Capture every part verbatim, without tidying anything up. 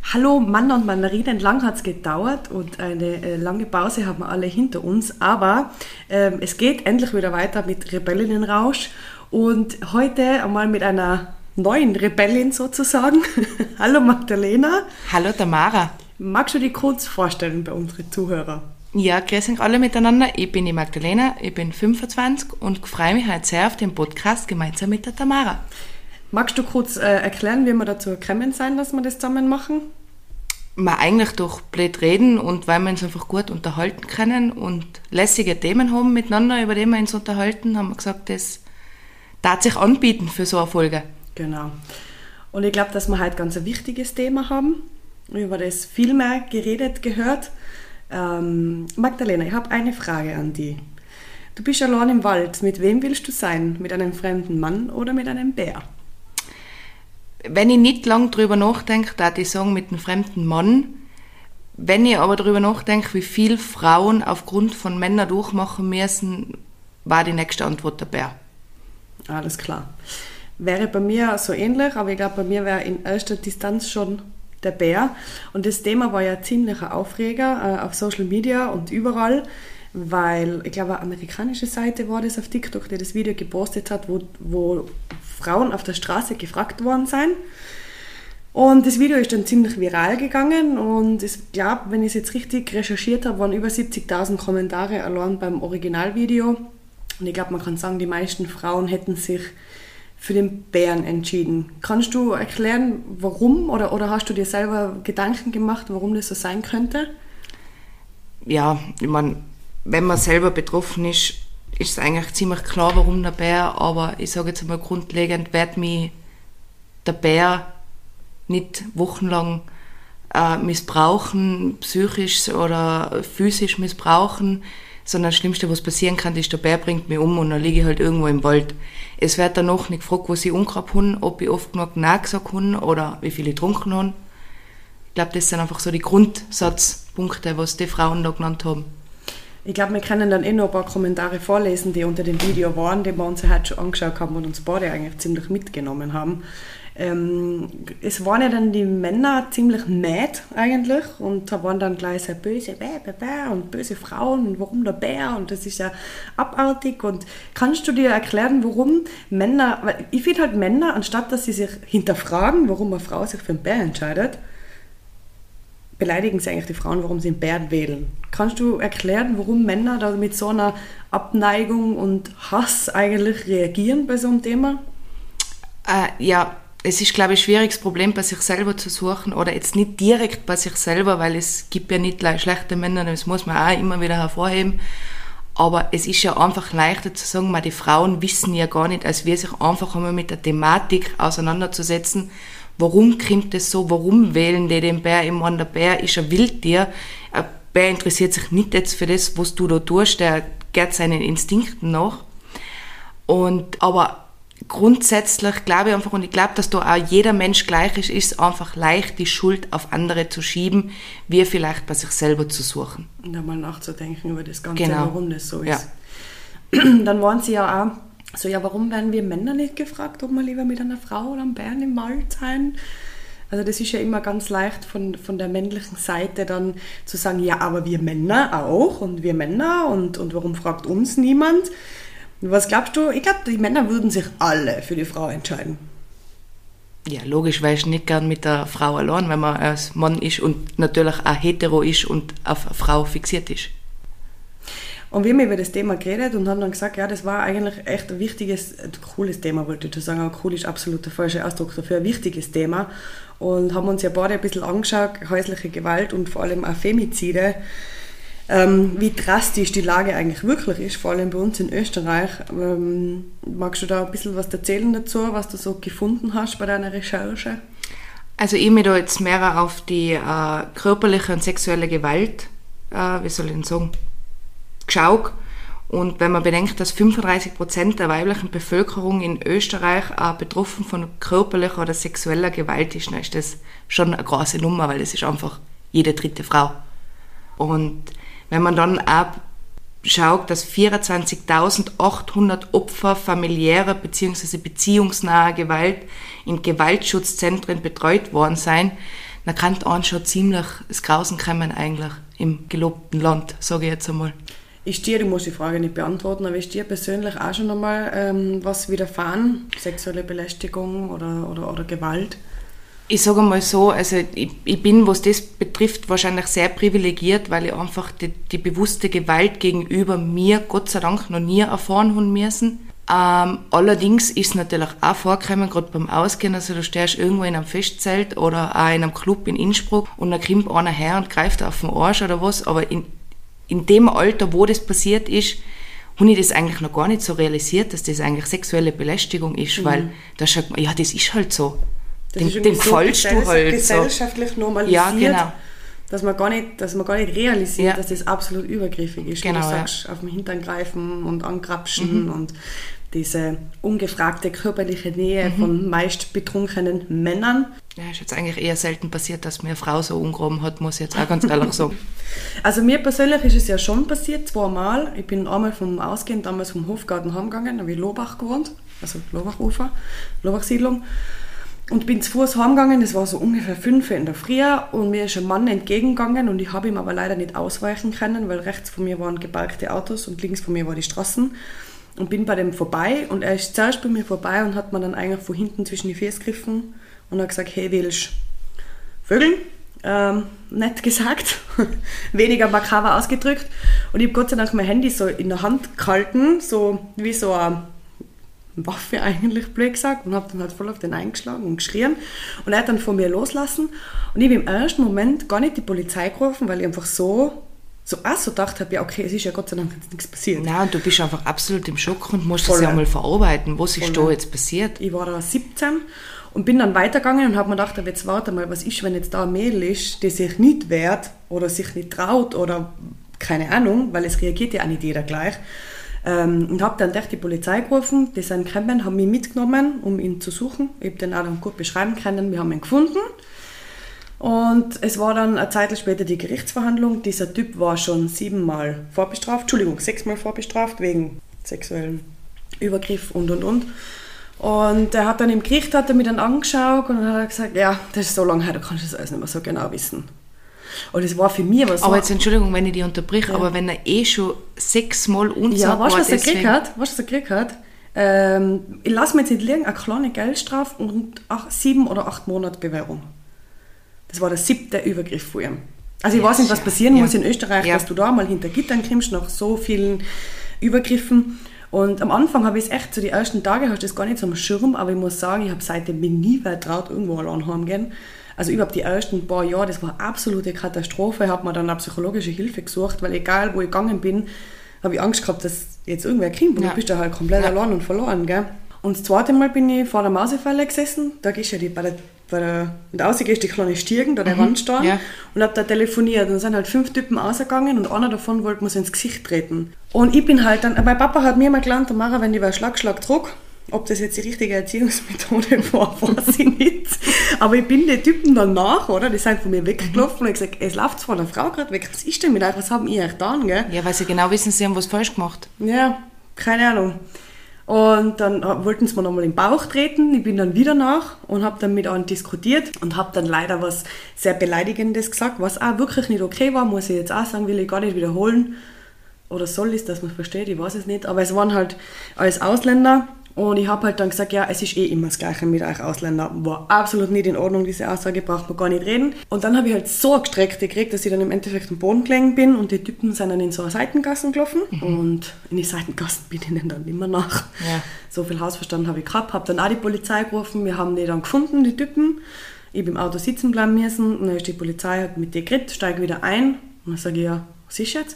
Hallo Mann und Mandarinen, lang hat es gedauert und eine äh, lange Pause haben wir alle hinter uns, aber ähm, es geht endlich wieder weiter mit Rebellinnenrausch und heute einmal mit einer neuen Rebellin sozusagen. Hallo Magdalena. Hallo Tamara. Magst du dich kurz vorstellen bei unseren Zuhörern? Ja, grüß euch alle miteinander. Ich bin die Magdalena, ich bin fünfundzwanzig und freue mich heute sehr auf den Podcast gemeinsam mit der Tamara. Magst du kurz äh, erklären, wie wir dazu gekommen sind, dass wir das zusammen machen? Wir eigentlich durch blöd reden und weil wir uns einfach gut unterhalten können und lässige Themen haben miteinander, über die wir uns unterhalten, haben wir gesagt, das darf sich anbieten für so eine Folge. Genau. Und ich glaube, dass wir heute ganz ein wichtiges Thema haben, über das viel mehr geredet gehört. Ähm, Magdalena, ich habe eine Frage an dich. Du bist allein im Wald. Mit wem willst du sein? Mit einem fremden Mann oder mit einem Bär? Wenn ich nicht lange drüber nachdenke, würde ich sagen, mit einem fremden Mann. Wenn ich aber darüber nachdenke, wie viele Frauen aufgrund von Männern durchmachen müssen, war die nächste Antwort der Bär. Alles klar. Wäre bei mir so ähnlich, aber ich glaube, bei mir wäre in erster Distanz schon der Bär. Und das Thema war ja ziemlicher Aufreger äh, auf Social Media und überall, weil ich glaube, eine amerikanische Seite war das auf TikTok, die das Video gepostet hat, wo, wo Frauen auf der Straße gefragt worden sind. Und das Video ist dann ziemlich viral gegangen und ich glaube, wenn ich es jetzt richtig recherchiert habe, waren über siebzigtausend Kommentare allein beim Originalvideo. Und ich glaube, man kann sagen, die meisten Frauen hätten sich für den Bären entschieden. Kannst du erklären, warum? Oder, oder hast du dir selber Gedanken gemacht, warum das so sein könnte? Ja, ich meine, wenn man selber betroffen ist, ist es eigentlich ziemlich klar, warum der Bär, aber ich sage jetzt einmal grundlegend, wird mich der Bär nicht wochenlang äh, missbrauchen, psychisch oder physisch missbrauchen, sondern das Schlimmste, was passieren kann, ist, der Bär bringt mich um und dann liege ich halt irgendwo im Wald. Es wird danach nicht gefragt, was ich umgehabt habe, ob ich oft genug Nein gesagt habe oder wie viel ich getrunken habe. Ich glaube, das sind einfach so die Grundsatzpunkte, was die Frauen da genannt haben. Ich glaube, wir können dann eh noch ein paar Kommentare vorlesen, die unter dem Video waren, die wir uns heute schon angeschaut haben und uns beide eigentlich ziemlich mitgenommen haben. Ähm, es waren ja dann die Männer ziemlich mad eigentlich und da waren dann gleich so böse Bär, Bär, Bär und böse Frauen und warum der Bär und das ist ja abartig. Und kannst du dir erklären, warum Männer, weil ich finde halt Männer, anstatt dass sie sich hinterfragen, warum eine Frau sich für einen Bär entscheidet, beleidigen sie eigentlich die Frauen, warum sie einen Bär wählen. Kannst du erklären, warum Männer da mit so einer Abneigung und Hass eigentlich reagieren bei so einem Thema? Äh, ja, es ist, glaube ich, ein schwieriges Problem bei sich selber zu suchen oder jetzt nicht direkt bei sich selber, weil es gibt ja nicht schlechte Männer, das muss man auch immer wieder hervorheben. Aber es ist ja einfach leichter zu sagen, die Frauen wissen ja gar nicht, als wir sich einfach einmal mit der Thematik auseinanderzusetzen. Warum kommt das so? Warum wählen die den Bär? Ich meine, der Bär ist ein Wildtier. Ein Bär interessiert sich nicht jetzt für das, was du da tust. Der geht seinen Instinkten nach. Und, aber grundsätzlich glaube ich einfach, und ich glaube, dass da auch jeder Mensch gleich ist, ist es einfach leicht, die Schuld auf andere zu schieben, wie vielleicht bei sich selber zu suchen. Und einmal nachzudenken über das Ganze, genau. Warum das so ist. Ja. Dann waren sie ja auch so, ja, warum werden wir Männer nicht gefragt, ob wir lieber mit einer Frau oder einem Bären im Wald sein? Also das ist ja immer ganz leicht von, von der männlichen Seite dann zu sagen, ja, aber wir Männer auch und wir Männer und, und warum fragt uns niemand? Was glaubst du? Ich glaube, die Männer würden sich alle für die Frau entscheiden. Ja, logisch, weil ich nicht gern mit der Frau allein, wenn man als Mann ist und natürlich auch hetero ist und auf eine Frau fixiert ist. Und wir haben über das Thema geredet und haben dann gesagt, ja, das war eigentlich echt ein wichtiges, ein cooles Thema, wollte ich sagen, aber cool ist absolut der falsche Ausdruck dafür, ein wichtiges Thema. Und haben uns ja beide ein bisschen angeschaut, häusliche Gewalt und vor allem auch Femizide, ähm, wie drastisch die Lage eigentlich wirklich ist, vor allem bei uns in Österreich. Ähm, magst du da ein bisschen was erzählen dazu, was du so gefunden hast bei deiner Recherche? Also ich mich da jetzt mehr auf die äh, körperliche und sexuelle Gewalt, äh, wie soll ich denn sagen, geschaut. Und wenn man bedenkt, dass fünfunddreißig Prozent der weiblichen Bevölkerung in Österreich auch betroffen von körperlicher oder sexueller Gewalt ist, dann ist das schon eine große Nummer, weil das ist einfach jede dritte Frau. Und wenn man dann auch schaut, dass vierundzwanzigtausendachthundert Opfer familiärer bzw. beziehungsnaher Gewalt in Gewaltschutzzentren betreut worden sind, dann kann einen schon ziemlich das Grausen kommen eigentlich im gelobten Land, sage ich jetzt einmal. Ist dir, du musst die Frage nicht beantworten, aber ist dir persönlich auch schon einmal ähm, was widerfahren? Sexuelle Belästigung oder, oder, oder Gewalt? Ich sage mal so, also ich, ich bin, was das betrifft, wahrscheinlich sehr privilegiert, weil ich einfach die, die bewusste Gewalt gegenüber mir, Gott sei Dank, noch nie erfahren haben müssen. Ähm, allerdings ist es natürlich auch vorgekommen, gerade beim Ausgehen, also du stehst irgendwo in einem Festzelt oder auch in einem Club in Innsbruck und dann kommt einer her und greift auf den Arsch oder was, aber in, in dem Alter, wo das passiert ist, habe ich das eigentlich noch gar nicht so realisiert, dass das eigentlich sexuelle Belästigung ist, mhm. weil da schaut man, ja, das ist halt so. Das den den so fallst du halt gesellschaftlich so. normalisiert, ja, genau. dass, man gar nicht, dass man gar nicht realisiert, ja. dass das absolut übergriffig ist. Genau, Wie du sagst, ja. auf den Hintern greifen und angrapschen mhm. und diese ungefragte körperliche Nähe mhm. von meist betrunkenen Männern. Ja, ist jetzt eigentlich eher selten passiert, dass mir eine Frau so umgehoben hat, muss ich jetzt auch ganz ehrlich sagen. Also mir persönlich ist es ja schon passiert, zweimal. Ich bin einmal vom Ausgehen, damals vom Hofgarten heimgegangen, da habe ich Lobach gewohnt, also Lobachufer, Lobachsiedlung. Und bin zu Fuß heimgegangen, das war so ungefähr fünf in der Früh und mir ist ein Mann entgegengegangen und ich habe ihm aber leider nicht ausweichen können, weil rechts von mir waren geparkte Autos und links von mir waren die Straßen und bin bei dem vorbei und er ist zuerst bei mir vorbei und hat mir dann eigentlich von hinten zwischen die Füße gegriffen und hat gesagt, hey, willst Vögeln? Ähm, nett gesagt, weniger makaber ausgedrückt und ich habe Gott sei Dank mein Handy so in der Hand gehalten, so wie so ein Waffe eigentlich, blöd gesagt, und habe dann halt voll auf den eingeschlagen und geschrien und er hat dann von mir loslassen und ich habe im ersten Moment gar nicht die Polizei gerufen, weil ich einfach so so auch so gedacht habe, ja okay, es ist ja Gott sei Dank jetzt nichts passiert. Nein, und du bist einfach absolut im Schock und musst das ja mal verarbeiten, was ist da jetzt passiert? Ich war da siebzehn und bin dann weitergegangen und habe mir gedacht, jetzt warte mal, was ist, wenn jetzt da ein Mädel ist, die sich nicht wehrt oder sich nicht traut oder keine Ahnung, weil es reagiert ja auch nicht jeder gleich. Ähm, und habe dann echt die Polizei gerufen, die sind gekommen, haben mich mitgenommen, um ihn zu suchen. Ich habe den auch dann gut beschreiben können, wir haben ihn gefunden. Und es war dann eine Zeit später die Gerichtsverhandlung. Dieser Typ war schon siebenmal vorbestraft, Entschuldigung, sechsmal vorbestraft wegen sexuellem Übergriff und und und. Und er hat dann im Gericht hat er mich dann angeschaut und hat gesagt, ja, das ist so lange her, du kannst das alles nicht mehr so genau wissen. Und es war für mich was so... Aber jetzt, Entschuldigung, wenn ich dich unterbrich, ja. aber wenn er eh schon sechsmal unsagt ja, weißt, war, was er gekriegt hat? Weißt du, was er gekriegt hat? Ähm, ich lasse mir jetzt nicht liegen, eine kleine Geldstrafe und acht, sieben oder acht Monate Bewährung. Das war der siebte Übergriff von ihm. Also ich ja, weiß nicht, was passieren ja. muss in Österreich, ja. dass du da mal hinter Gittern kommst, nach so vielen Übergriffen. Und am Anfang habe ich es echt, so die ersten Tage hast du das gar nicht so am Schirm, aber ich muss sagen, ich habe seitdem mir nie mehr traut, irgendwo allein heimgehen. Also überhaupt die ersten paar Jahre, das war eine absolute Katastrophe. Ich habe mir dann eine psychologische Hilfe gesucht, weil egal, wo ich gegangen bin, habe ich Angst gehabt, dass jetzt irgendwer kommt und ja. du bist da halt komplett ja. allein und verloren. Gell? Und das zweite Mal bin ich vor der Mausefalle gesessen. Da gehst du ja die, bei der, bei der, und raus gehst die kleine Stirn, da der mhm. Rand stehen ja. und habe da telefoniert. Und dann sind halt fünf Typen rausgegangen und einer davon wollte mir so ins Gesicht treten. Und ich bin halt dann, mein Papa hat mir mal gelernt, Mara, wenn die bei Schlag, Schlag, Druck. Ob das jetzt die richtige Erziehungsmethode war, weiß ich nicht. Aber ich bin den Typen danach, oder? Die sind von mir weggelaufen und ich gesagt, es läuft von der Frau gerade weg. Was ist denn mit euch? Was haben ihr euch getan, gell? Ja, weil sie genau wissen, sie haben was falsch gemacht. Ja, keine Ahnung. Und dann wollten sie mir nochmal in den Bauch treten. Ich bin dann wieder nach und habe dann mit einem diskutiert und habe dann leider was sehr Beleidigendes gesagt, was auch wirklich nicht okay war, muss ich jetzt auch sagen, will ich gar nicht wiederholen. Oder soll es, dass man versteht, ich weiß es nicht. Aber es waren halt alles Ausländer. Und ich habe halt dann gesagt, ja, es ist eh immer das Gleiche mit euch Ausländern. War absolut nicht in Ordnung, diese Aussage, braucht man gar nicht reden. Und dann habe ich halt so gestreckt gekriegt, dass ich dann im Endeffekt am Boden gelegen bin und die Typen sind dann in so eine Seitengassen gelaufen. Mhm. Und in die Seitengassen bin ich ihnen dann immer nach. Ja. So viel Hausverstand habe ich gehabt, habe dann auch die Polizei gerufen. Wir haben die dann gefunden, die Typen. Ich bin im Auto sitzen bleiben müssen. Und dann ist die Polizei hat mit dir geredet, steige wieder ein. Und dann sage ich, ja, was ist jetzt?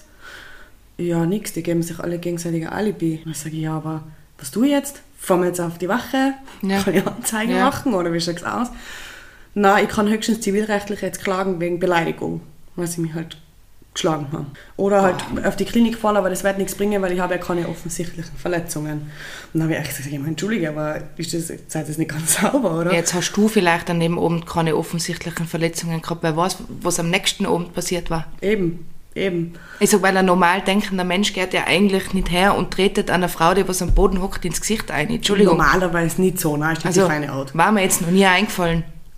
Ja, nix, die geben sich alle gegenseitig ein Alibi. Und dann sage ich, ja, aber was tue ich jetzt? Fahren wir jetzt auf die Wache? Ja. Kann ich Anzeige ja. machen? Oder wie schaut es aus? Nein, ich kann höchstens zivilrechtlich jetzt klagen wegen Beleidigung, weil sie mich halt geschlagen haben. Oder halt oh. auf die Klinik fahren, aber das wird nichts bringen, weil ich habe ja keine offensichtlichen Verletzungen. Und dann habe ich echt gesagt, ich meine, entschuldige, aber ist das, seid das nicht ganz sauber, oder? Jetzt hast du vielleicht an dem Abend keine offensichtlichen Verletzungen gehabt, weil was, was am nächsten Abend passiert war. Eben. Eben. Ich sage, weil ein normal denkender Mensch geht ja eigentlich nicht her und tretet einer Frau, die was am Boden hockt, ins Gesicht ein. Entschuldigung. Normalerweise nicht so, nein, ist die also, feine Art. War mir jetzt noch nie eingefallen.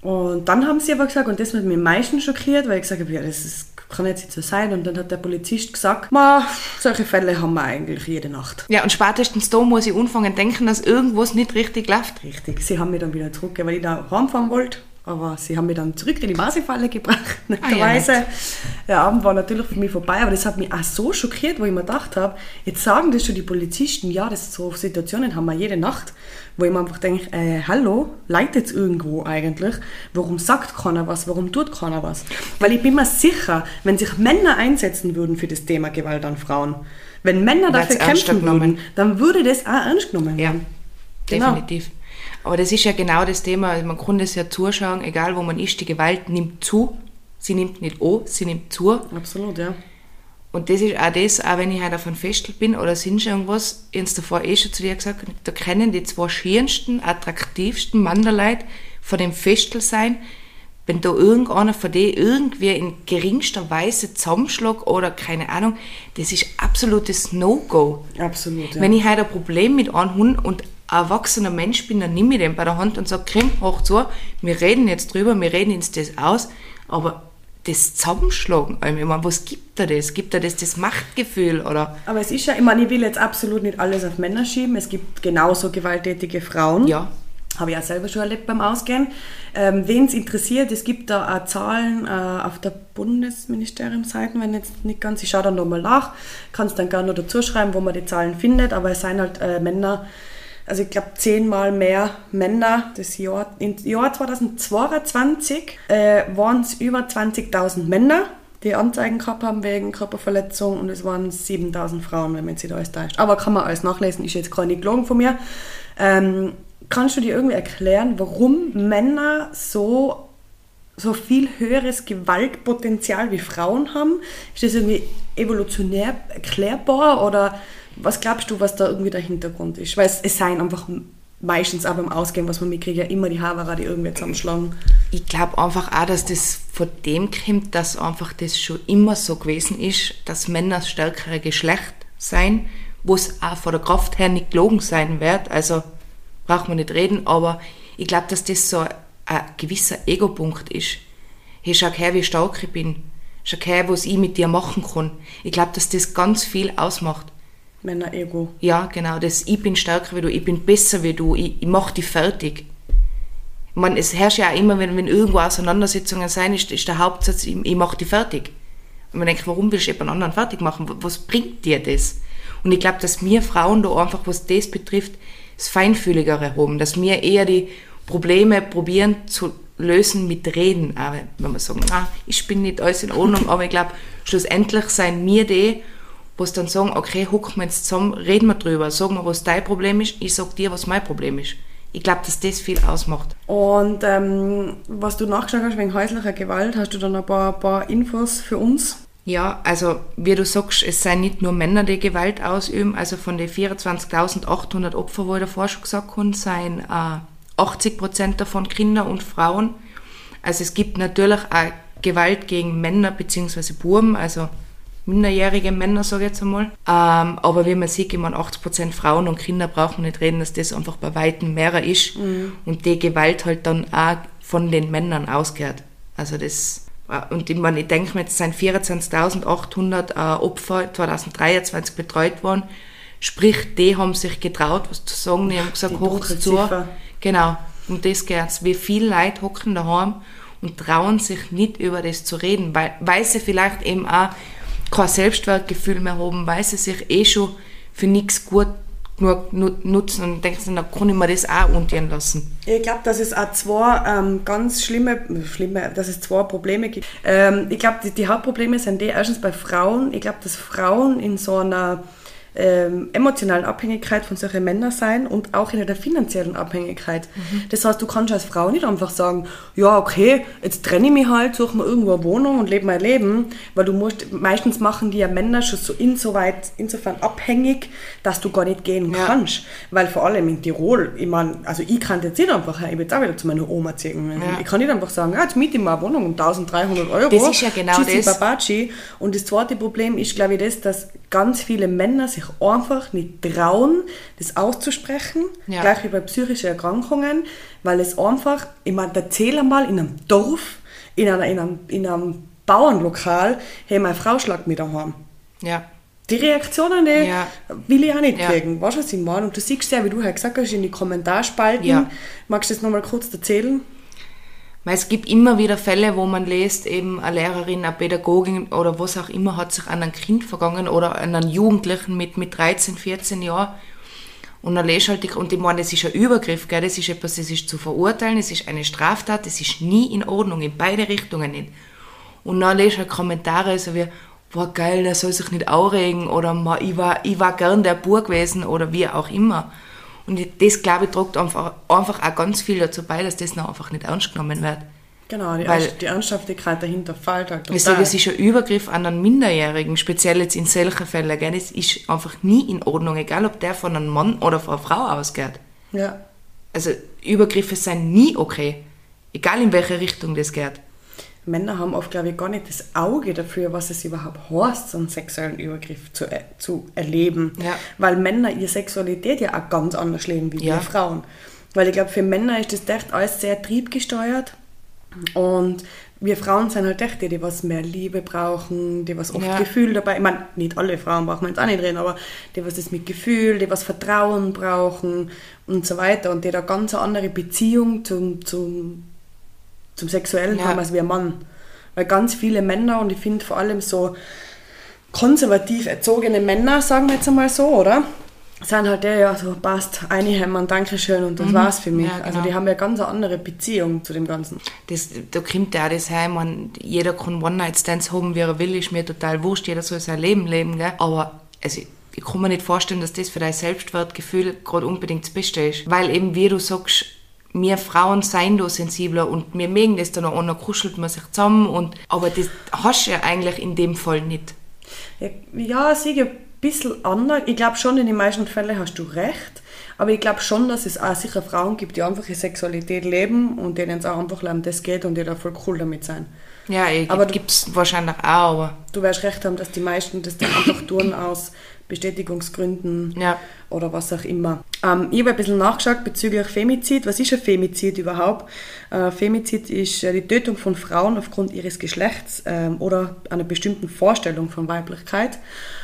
Und dann haben sie aber gesagt, und das hat mich am meisten schockiert, weil ich gesagt habe, ja, das ist, kann jetzt nicht so sein. Und dann hat der Polizist gesagt, ma, solche Fälle haben wir eigentlich jede Nacht. Ja, und spätestens da muss ich anfangen zu denken, dass irgendwas nicht richtig läuft. Richtig, sie haben mich dann wieder zurückgegeben, weil ich da heimfahren wollte. Aber sie haben mich dann zurück in die Mausefalle gebracht, netterweise. Ah, ja, der Abend war natürlich für mich vorbei, aber das hat mich auch so schockiert, wo ich mir gedacht habe, jetzt sagen das schon die Polizisten, ja, das so Situationen haben wir jede Nacht, wo ich mir einfach denke, äh, hallo, leitet es irgendwo eigentlich? Warum sagt keiner was? Warum tut keiner was? Weil ich bin mir sicher, wenn sich Männer einsetzen würden für das Thema Gewalt an Frauen, wenn Männer dafür kämpfen würden, dann würde das auch ernst genommen werden. Ja, genau. Definitiv. Aber das ist ja genau das Thema, also man kann das ja zuschauen, egal wo man ist, die Gewalt nimmt zu, sie nimmt nicht an, sie nimmt zu. Absolut, ja. Und das ist auch das, auch wenn ich halt auf einem Festel bin oder sind schon irgendwas, ich habe es davor eh schon zu dir gesagt, da können die zwei schönsten, attraktivsten Manderleute von dem Festel sein, wenn da irgendeiner von denen irgendwie in geringster Weise zusammenschlägt oder keine Ahnung, das ist absolutes No-Go. Absolut, ja. Wenn ich halt ein Problem mit einem Hund und ein erwachsener Mensch bin, dann nehme ich den bei der Hand und sage, komm, hoch zu, wir reden jetzt drüber, wir reden uns das aus, aber das Zusammenschlagen, ich meine, was gibt da das? Gibt da das das Machtgefühl? Oder? Aber es ist ja, ich meine, ich will jetzt absolut nicht alles auf Männer schieben, es gibt genauso gewalttätige Frauen. Ja. Habe ich auch selber schon erlebt beim Ausgehen. Ähm, Wen es interessiert, es gibt da auch Zahlen äh, auf der Bundesministeriumsseite, wenn jetzt nicht ganz, ich schaue dann nochmal nach, kann es dann gerne noch dazu schreiben, wo man die Zahlen findet, aber es sind halt äh, Männer, also ich glaube zehnmal mehr Männer das Jahr. Im Jahr zweitausendzweiundzwanzig äh, waren es über zwanzigtausend Männer, die Anzeigen gehabt haben wegen Körperverletzung, und es waren siebentausend Frauen, wenn man sich da alles täuscht. Aber kann man alles nachlesen, ist jetzt keine Gelogen von mir. Ähm, kannst du dir irgendwie erklären, warum Männer so, so viel höheres Gewaltpotenzial wie Frauen haben? Ist das irgendwie evolutionär erklärbar oder was glaubst du, was da irgendwie der Hintergrund ist? Weil es, es seien einfach meistens auch beim Ausgehen, was man mitkriegt, ja immer die Haverer, die irgendwie zusammenschlagen. Ich glaube einfach auch, dass das von dem kommt, dass einfach das schon immer so gewesen ist, dass Männer das stärkere Geschlecht sein, wo es auch von der Kraft her nicht gelogen sein wird. Also braucht man nicht reden, aber ich glaube, dass das so ein gewisser Ego-Punkt ist. Hey, schau her, wie stark ich bin. Schau her, was ich mit dir machen kann. Ich glaube, dass das ganz viel ausmacht. Männer-Ego. Ja, genau, das ich bin stärker wie du, ich bin besser wie du, ich, ich mache dich fertig. Ich meine, es herrscht ja auch immer, wenn, wenn irgendwo Auseinandersetzungen sein, ist, ist der Hauptsatz, ich, ich mache dich fertig. Und man denkt, warum willst du jemand anderen fertig machen? Was bringt dir das? Und ich glaube, dass wir Frauen da einfach, was das betrifft, das Feinfühligere haben, dass wir eher die Probleme probieren zu lösen mit Reden. Aber wenn wir sagen, ah, ich bin nicht alles in Ordnung, aber ich glaube, schlussendlich sind wir die, was dann sagen, okay, hocken wir jetzt zusammen, reden wir drüber, sagen wir, was dein Problem ist, ich sag dir, was mein Problem ist. Ich glaube, dass das viel ausmacht. Und ähm, was du nachgeschaut hast wegen häuslicher Gewalt, hast du dann ein paar, paar Infos für uns? Ja, also wie du sagst, es seien nicht nur Männer, die Gewalt ausüben, also von den vierundzwanzigtausendachthundert Opfern, wo ich davor schon gesagt habe, seien äh, achtzig Prozent davon Kinder und Frauen. Also es gibt natürlich auch Gewalt gegen Männer bzw. Buben, also minderjährige Männer, sage ich jetzt einmal. Ähm, aber wie man sieht, ich meine, achtzig Prozent Frauen und Kinder brauchen wir nicht reden, dass das einfach bei Weitem mehr ist. Mhm. Und die Gewalt halt dann auch von den Männern ausgeht. Also das, und ich meine, ich denke mir, jetzt sind vierundzwanzigtausendachthundert äh, Opfer zweitausenddreiundzwanzig betreut worden. Sprich, die haben sich getraut, was zu sagen. Die haben gesagt, die hoch zu. Genau, um das geht's. Wie viele Leute hocken daheim und trauen sich nicht über das zu reden, weil, weil sie vielleicht eben auch kein Selbstwertgefühl mehr haben, weil sie sich eh schon für nichts gut genug nutzen und denken, dann kann ich mir das auch untieren lassen. Ich glaube, dass es auch zwei ähm, ganz schlimme, schlimme, dass es zwei Probleme gibt. Ähm, ich glaube, die, die Hauptprobleme sind die, erstens bei Frauen. Ich glaube, dass Frauen in so einer ähm, emotionalen Abhängigkeit von solchen Männern sein und auch in der finanziellen Abhängigkeit. Mhm. Das heißt, du kannst als Frau nicht einfach sagen, ja, okay, jetzt trenne ich mich halt, suche mir irgendwo eine Wohnung und lebe mein Leben, weil du musst, meistens machen die ja Männer schon so insoweit, insofern abhängig, dass du gar nicht gehen ja. kannst. Weil vor allem in Tirol, ich meine, also ich kann jetzt nicht einfach, ich will jetzt auch wieder zu meiner Oma ziehen. Ja. Ich kann nicht einfach sagen, ja, jetzt miete ich mal eine Wohnung um eintausenddreihundert Euro. Das ist ja genau Tschüssi, das. Babaci. Und das zweite Problem ist, glaube ich, das, dass ganz viele Männer sich einfach nicht trauen, das auszusprechen, Ja. gleich wie bei psychischen Erkrankungen, weil es einfach, ich meine, erzähl einmal in einem Dorf, in, einer, in, einem, in einem Bauernlokal, hey, meine Frau schlägt mich daheim. Ja. Die Reaktionen, die Ja. will ich auch nicht Ja. kriegen. Weißt du, was ich meine? Und du siehst ja, wie du halt gesagt hast, in die Kommentarspalten. Ja. Magst du das nochmal kurz erzählen? Weil es gibt immer wieder Fälle, wo man liest, eben eine Lehrerin, eine Pädagogin oder was auch immer hat sich an ein Kind vergangen oder an einen Jugendlichen mit, mit dreizehn, vierzehn Jahren. Und dann lest halt, die, und ich meine, das ist ein Übergriff, gell? Das ist etwas, das ist zu verurteilen, das ist eine Straftat, das ist nie in Ordnung, in beide Richtungen nicht. Und dann lest halt Kommentare so wie, boah geil, der soll sich nicht aufregen oder ma, ich, war, ich war gern der Bub gewesen oder wie auch immer. Und das, glaube ich, trägt einfach, einfach auch ganz viel dazu bei, dass das noch einfach nicht ernst genommen wird. Genau, die, Weil- Ernst, die Ernsthaftigkeit dahinter fällt halt Ich sage, es ist ein Übergriff an einen Minderjährigen, speziell jetzt in solchen Fällen. Gell? Das ist einfach nie in Ordnung, egal ob der von einem Mann oder von einer Frau ausgeht. Ja. Also Übergriffe sind nie okay, egal in welche Richtung das geht. Männer haben oft, glaube ich, gar nicht das Auge dafür, was es überhaupt heißt, so einen sexuellen Übergriff zu, äh, zu erleben. Ja. Weil Männer ihre Sexualität ja auch ganz anders leben wie Ja. wir Frauen. Weil ich glaube, für Männer ist das echt alles sehr triebgesteuert. Und wir Frauen sind halt echt die, die was mehr Liebe brauchen, die was oft Ja. Gefühl dabei, ich meine, nicht alle Frauen brauchen wir jetzt auch nicht reden, aber die was das mit Gefühl, die was Vertrauen brauchen und so weiter und die da ganz eine andere Beziehung zum, zum, zum Sexuellen Ja. haben als wir Mann. Weil ganz viele Männer, und ich finde vor allem so konservativ erzogene Männer, sagen wir jetzt einmal so, oder? Sind halt der, ja, so passt, einhämmern, Dankeschön und das Mhm. war's für mich. Ja, Also genau. die haben ja ganz eine andere Beziehung zu dem Ganzen. Das, da kommt ja auch das her, ich mein, jeder kann One-Night-Stands haben, wie er will, ist mir total wurscht, jeder soll sein Leben leben, gell? Aber also, ich kann mir nicht vorstellen, dass das für dein Selbstwertgefühl gerade unbedingt das Beste ist. Weil eben, wie du sagst, wir Frauen sind da sensibler und wir mögen das dann auch, und dann kuschelt man sich zusammen, und, aber das hast du ja eigentlich in dem Fall nicht. Ja, ja sicher ein bisschen anders. Ich glaube schon, in den meisten Fällen hast du recht. Aber ich glaube schon, dass es auch sicher Frauen gibt, die einfach ihre Sexualität leben und denen es auch einfach um das geht und die da voll cool damit sind. Ja, Aber aber du- gibt es wahrscheinlich auch, aber Du wirst recht haben, dass die meisten das dann einfach tun aus Bestätigungsgründen ja. oder was auch immer. Ähm, ich habe ein bisschen nachgeschaut bezüglich Femizid. Was ist ein Femizid überhaupt? Äh, Femizid ist äh, die Tötung von Frauen aufgrund ihres Geschlechts ähm, oder einer bestimmten Vorstellung von Weiblichkeit.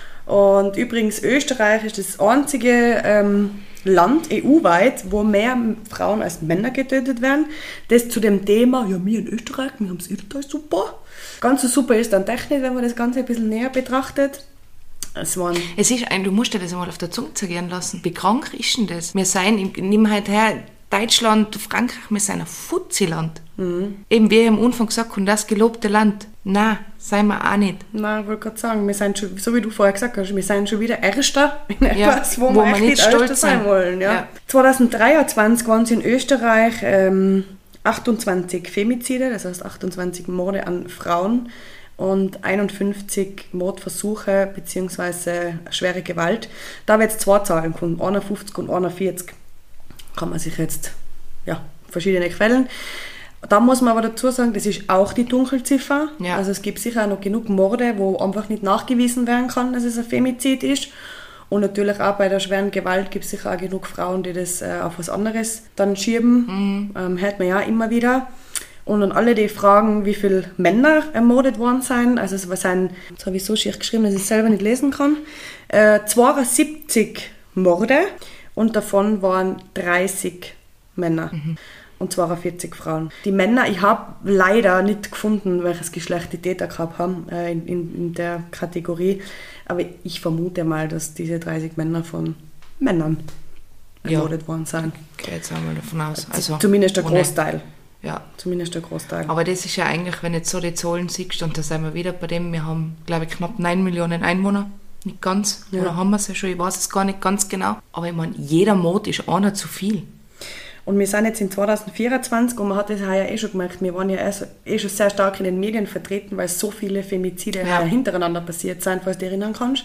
Und übrigens, Österreich ist das einzige ähm, Land E U-weit, wo mehr Frauen als Männer getötet werden. Das zu dem Thema, ja, wir in Österreich, wir haben es eh total super. Ganz so super ist dann technisch, wenn man das Ganze ein bisschen näher betrachtet. Es waren Es ist ein, du musst dir das einmal auf der Zunge zergehen lassen. Wie krank ist denn das? Wir sind, im- nimm halt her, Deutschland, Frankreich, wir sind ein Fuzziland. Mhm. Eben wie ich am Anfang gesagt habe, das gelobte Land. Nein, seien wir auch nicht. Nein, ich wollte gerade sagen, wir sind schon, so wie du vorher gesagt hast, wir sind schon wieder Erster in Ja, etwas, wo, wo wir wir echt nicht nicht Erster stolz sein sind. wollen. Ja. Ja. zwanzig dreiundzwanzig waren es in Österreich ähm, achtundzwanzig Femizide, das heißt achtundzwanzig Morde an Frauen und einundfünfzig Mordversuche bzw. schwere Gewalt. Da wird es zwei Zahlen kommen, einundfünfzig und einundvierzig. Kann man sich jetzt, ja, verschiedene Quellen. Da muss man aber dazu sagen, das ist auch die Dunkelziffer. Ja. Also es gibt sicher auch noch genug Morde, wo einfach nicht nachgewiesen werden kann, dass es ein Femizid ist. Und natürlich auch bei der schweren Gewalt gibt es sicher auch genug Frauen, die das äh, auf was anderes dann schieben. Mhm. Ähm, hört man ja immer wieder. Und an alle, die fragen, wie viele Männer ermordet worden sind, also es sind, jetzt habe ich so schier geschrieben, dass ich es selber nicht lesen kann, äh, zweiundsiebzig Morde und davon waren dreißig Männer. Mhm. Und zweiundvierzig Frauen. Die Männer, ich habe leider nicht gefunden, welches Geschlecht die Täter gehabt haben äh, in, in, in der Kategorie. Aber ich vermute mal, dass diese dreißig Männer von Männern Ja. ermordet worden sind. Okay, jetzt haben wir davon aus. Also, Zumindest der ohne- Großteil. Ja. Zumindest der Großteil. Aber das ist ja eigentlich, wenn du jetzt so die Zahlen siehst, und da sind wir wieder bei dem, wir haben, glaube ich, knapp neun Millionen Einwohner. Nicht ganz. Ja. Oder haben wir es ja schon, ich weiß es gar nicht ganz genau. Aber ich meine, jeder Mord ist einer zu viel. Und wir sind jetzt in zwanzig vierundzwanzig und man hat das ja eh schon gemerkt, wir waren ja erst, eh schon sehr stark in den Medien vertreten, weil so viele Femizide Ja. ja. hintereinander passiert sind, falls du dich erinnern kannst.